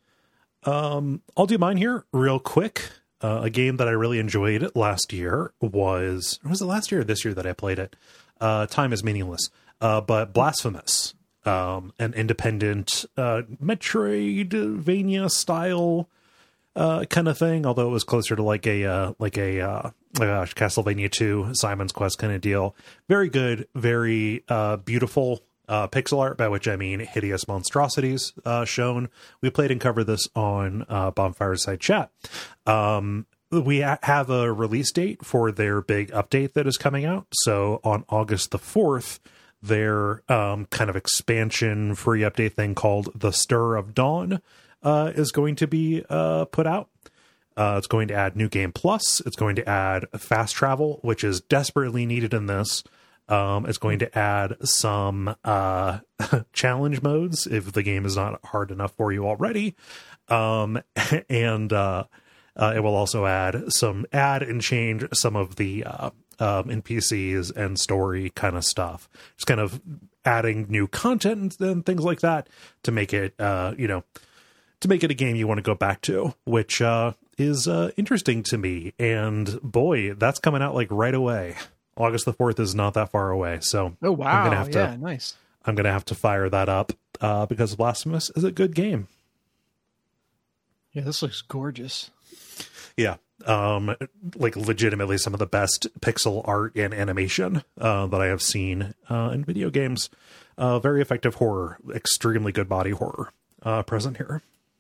Um, I'll do mine here real quick. Uh, a game that I really enjoyed last year was, was it last year or this year that I played it? Uh, Time is Meaningless. Uh, but Blasphemous, um, an independent uh, Metroidvania style uh, kind of thing, although it was closer to like a uh, like a uh, oh gosh, Castlevania two, Simon's Quest kind of deal. Very good, very uh, beautiful uh, pixel art, by which I mean hideous monstrosities uh, shown. We played and covered this on uh, Bonfireside Chat. Um, we ha- have a release date for their big update that is coming out. So on August the fourth, their um, kind of expansion free update thing called The Stir of Dawn uh, is going to be uh, put out. Uh, it's going to add New Game Plus. It's going to add fast travel, which is desperately needed in this. Um, it's going to add some uh, challenge modes if the game is not hard enough for you already. Um, and uh, uh, it will also add some add and change some of the uh, um, N P Cs and story kind of stuff. Just kind of adding new content and, and things like that to make it, uh, you know, to make it a game you want to go back to, which uh, is uh, interesting to me. And boy, that's coming out like right away. August the fourth is not that far away. So Oh wow! I'm gonna have to, yeah, nice. I'm going to have to fire that up uh, because Blasphemous is a good game. Yeah, this looks gorgeous. Yeah. Um, like legitimately some of the best pixel art and animation uh, that I have seen uh, in video games. Uh, very effective horror, extremely good body horror uh, present here.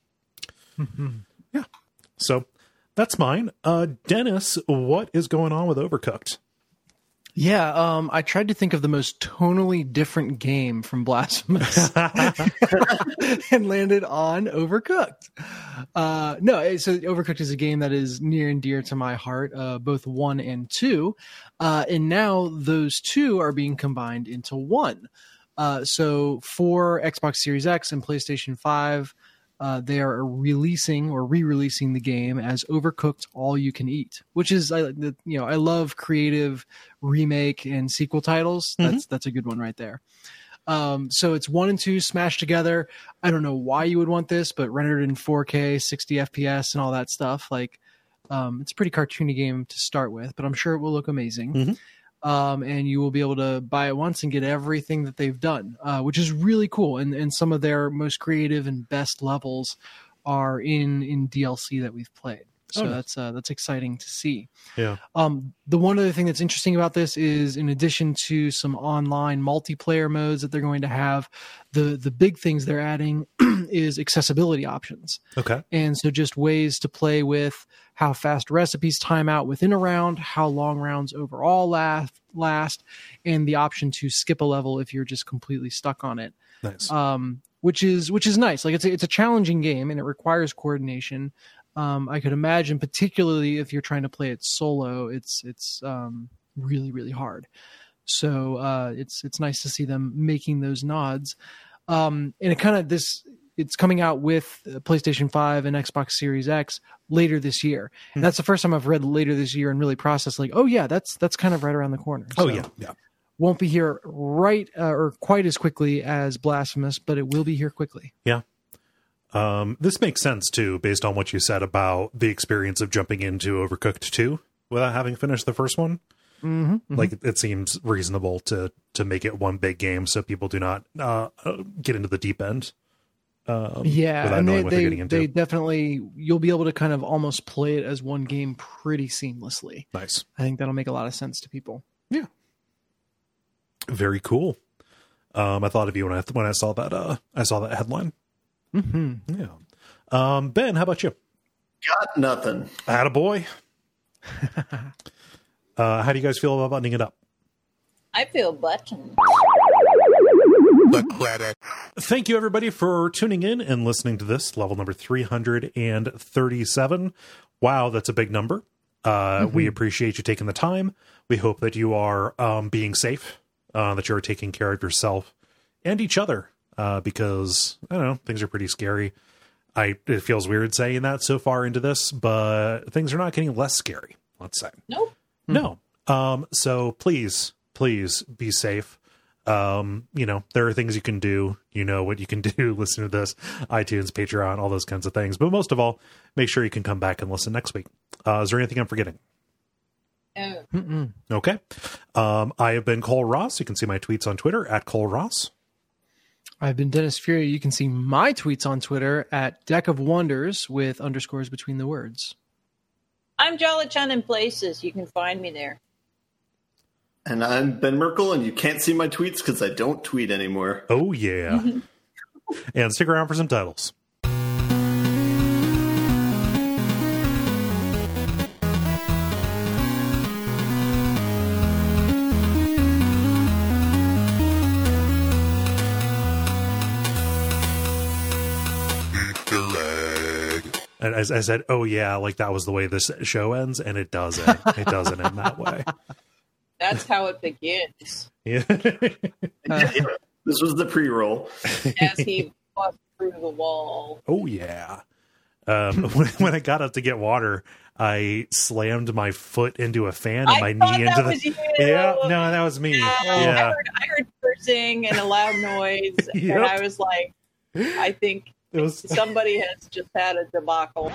Yeah. So that's mine. Uh, Dennis, what is going on with Overcooked? Yeah, um, I tried to think of the most tonally different game from Blasphemous and landed on Overcooked. Uh, no, so Overcooked is a game that is near and dear to my heart, uh, both one and two. Uh, and now those two are being combined into one. Uh, so for Xbox Series X and PlayStation five, Uh, they are releasing or re-releasing the game as Overcooked All You Can Eat, which is I the- you know I love creative remake and sequel titles. That's that's a good one right there. Um, so it's one and two smashed together. I don't know why you would want this, but rendered in four K, sixty F P S, and all that stuff. Like um, it's a pretty cartoony game to start with, but I'm sure it will look amazing. Mhm. Um, and you will be able to buy it once and get everything that they've done, uh, which is really cool. And, and some of their most creative and best levels are in, in D L C that we've played. So Oh, nice. that's, uh, that's exciting to see. Yeah. Um, the one other thing that's interesting about this is in addition to some online multiplayer modes that they're going to have, the, the big things they're adding is accessibility options. Okay. And so just ways to play with how fast recipes time out within a round, how long rounds overall last, last, and the option to skip a level if you're just completely stuck on it. Nice. Um, which is which is nice. Like it's a, it's a challenging game and it requires coordination. Um, I could imagine, particularly if you're trying to play it solo, it's it's um, really really hard. So uh, it's it's nice to see them making those nods. Um, and it kind of this it's coming out with PlayStation five and Xbox Series X later this year. Hmm. And that's the first time I've read later this year and really processed like, oh yeah, that's that's kind of right around the corner. Oh, So yeah. Yeah. won't be here right uh, or quite as quickly as Blasphemous, but it will be here quickly. Yeah. Um, this makes sense, too, based on what you said about the experience of jumping into Overcooked two without having finished the first one. Mm-hmm, Like, it seems reasonable to to make it one big game so people do not uh, uh, get into the deep end. Um, Yeah, without and knowing they what they're they, getting into. they definitely you'll be able to kind of almost play it as one game pretty seamlessly. Nice. I think that'll make a lot of sense to people. Very cool. Um, I thought of you when I when I saw that uh, I saw that headline. Mm-hmm. Yeah. Um, Ben, how about you? Got nothing. Attaboy. uh, how do you guys feel about buttoning it up? I feel buttoned. The credit. Thank you, everybody, for tuning in and listening to this, level number three hundred thirty-seven. Wow, that's a big number. Uh, mm-hmm. We appreciate you taking the time. We hope that you are um, being safe, uh, that you're taking care of yourself and each other, uh, because, I don't know, things are pretty scary. I It feels weird saying that so far into this, but things are not getting less scary, let's say. Nope. No. Um, so please, please be safe. Um, you know, there are things you can do. You know what you can do. Listen to this, iTunes, Patreon, all those kinds of things. But most of all, make sure you can come back and listen next week. Uh, is there anything I'm forgetting? No. Mm-mm. Okay. Um, I have been Cole Ross. You can see my tweets on Twitter at Cole Ross. I've been Dennis Fury. You can see my tweets on Twitter at Deck of Wonders with underscores between the words. I'm Jolly Chun in places. You can find me there. And I'm Ben Merkel, and you can't see my tweets because I don't tweet anymore. Oh, yeah. And stick around for some titles. And as I said, oh yeah, like that was the way this show ends, and it doesn't. It doesn't end that way. That's how it begins. Yeah. Uh, This was the pre-roll. As he busts through the wall. Oh yeah. Um, when, when I got up to get water, I slammed my foot into a fan and I my thought knee that into was the. you. Yeah, no, that was me. Yeah. Yeah. I, heard, I heard cursing and a loud noise, Yep. and I was like, I think It was. somebody has just had a debacle.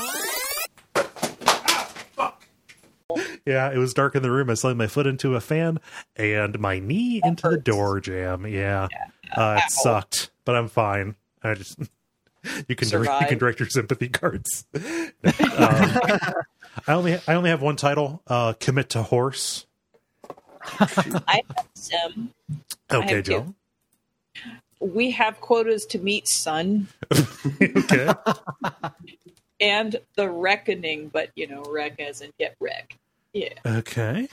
Yeah, it was dark in the room. I slammed my foot into a fan and my knee That into the hurts. door jam. Yeah, Yeah. uh, it Ow. sucked, but I'm fine. I just you can direct, you Survive. can direct your sympathy cards. um, I only I only have one title. Uh, Commit to Horse. I have some. Okay, have two. Joe. We have quotas to meet, son, Okay. and the reckoning, but you know, wreck as in get wrecked. Yeah. Okay.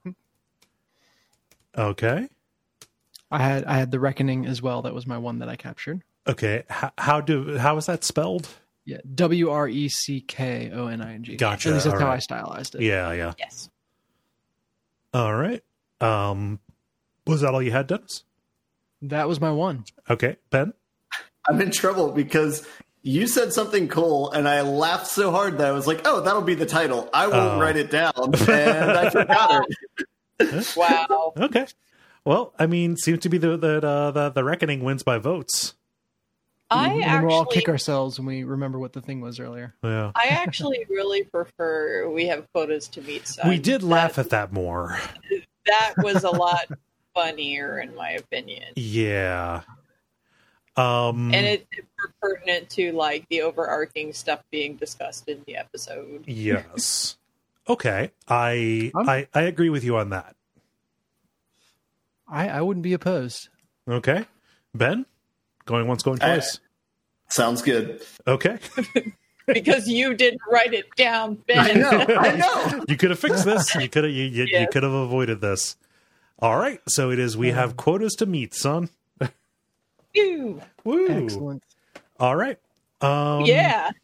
Okay. I had I had the Reckoning as well. That was my one that I captured. Okay. How, how do how is that spelled? Yeah, W R E C K O N I N G. Gotcha. At least that's All how right. I stylized it. Yeah, yeah. Yes. All right. Um, was that all you had, Dennis? That was my one. Okay, Ben. I'm in trouble because you said something cool, and I laughed so hard that I was like, oh, that'll be the title. I won't Oh. write it down. And I forgot it. Wow. Okay. Well, I mean, seems to be the the uh, the, the reckoning wins by votes. I And then we'll all kick actually, ourselves when we remember what the thing was earlier. Yeah. I actually really prefer we have quotas to meet, son. We did laugh at that more. That was a lot funnier, in my opinion. Yeah. Um And it, it's more pertinent to like the overarching stuff being discussed in the episode. yes. Okay. I Um, I I agree with you on that. I, I wouldn't be opposed. Okay. Ben? Going once, going twice. Sounds good. Okay. Because you didn't write it down, Ben. I know. I know. You could have fixed this. You could have you, you, you Yes. could have avoided this. All right. So it is we have quotas to meet, son. Ew. Woo. Excellent. All right. Um Yeah.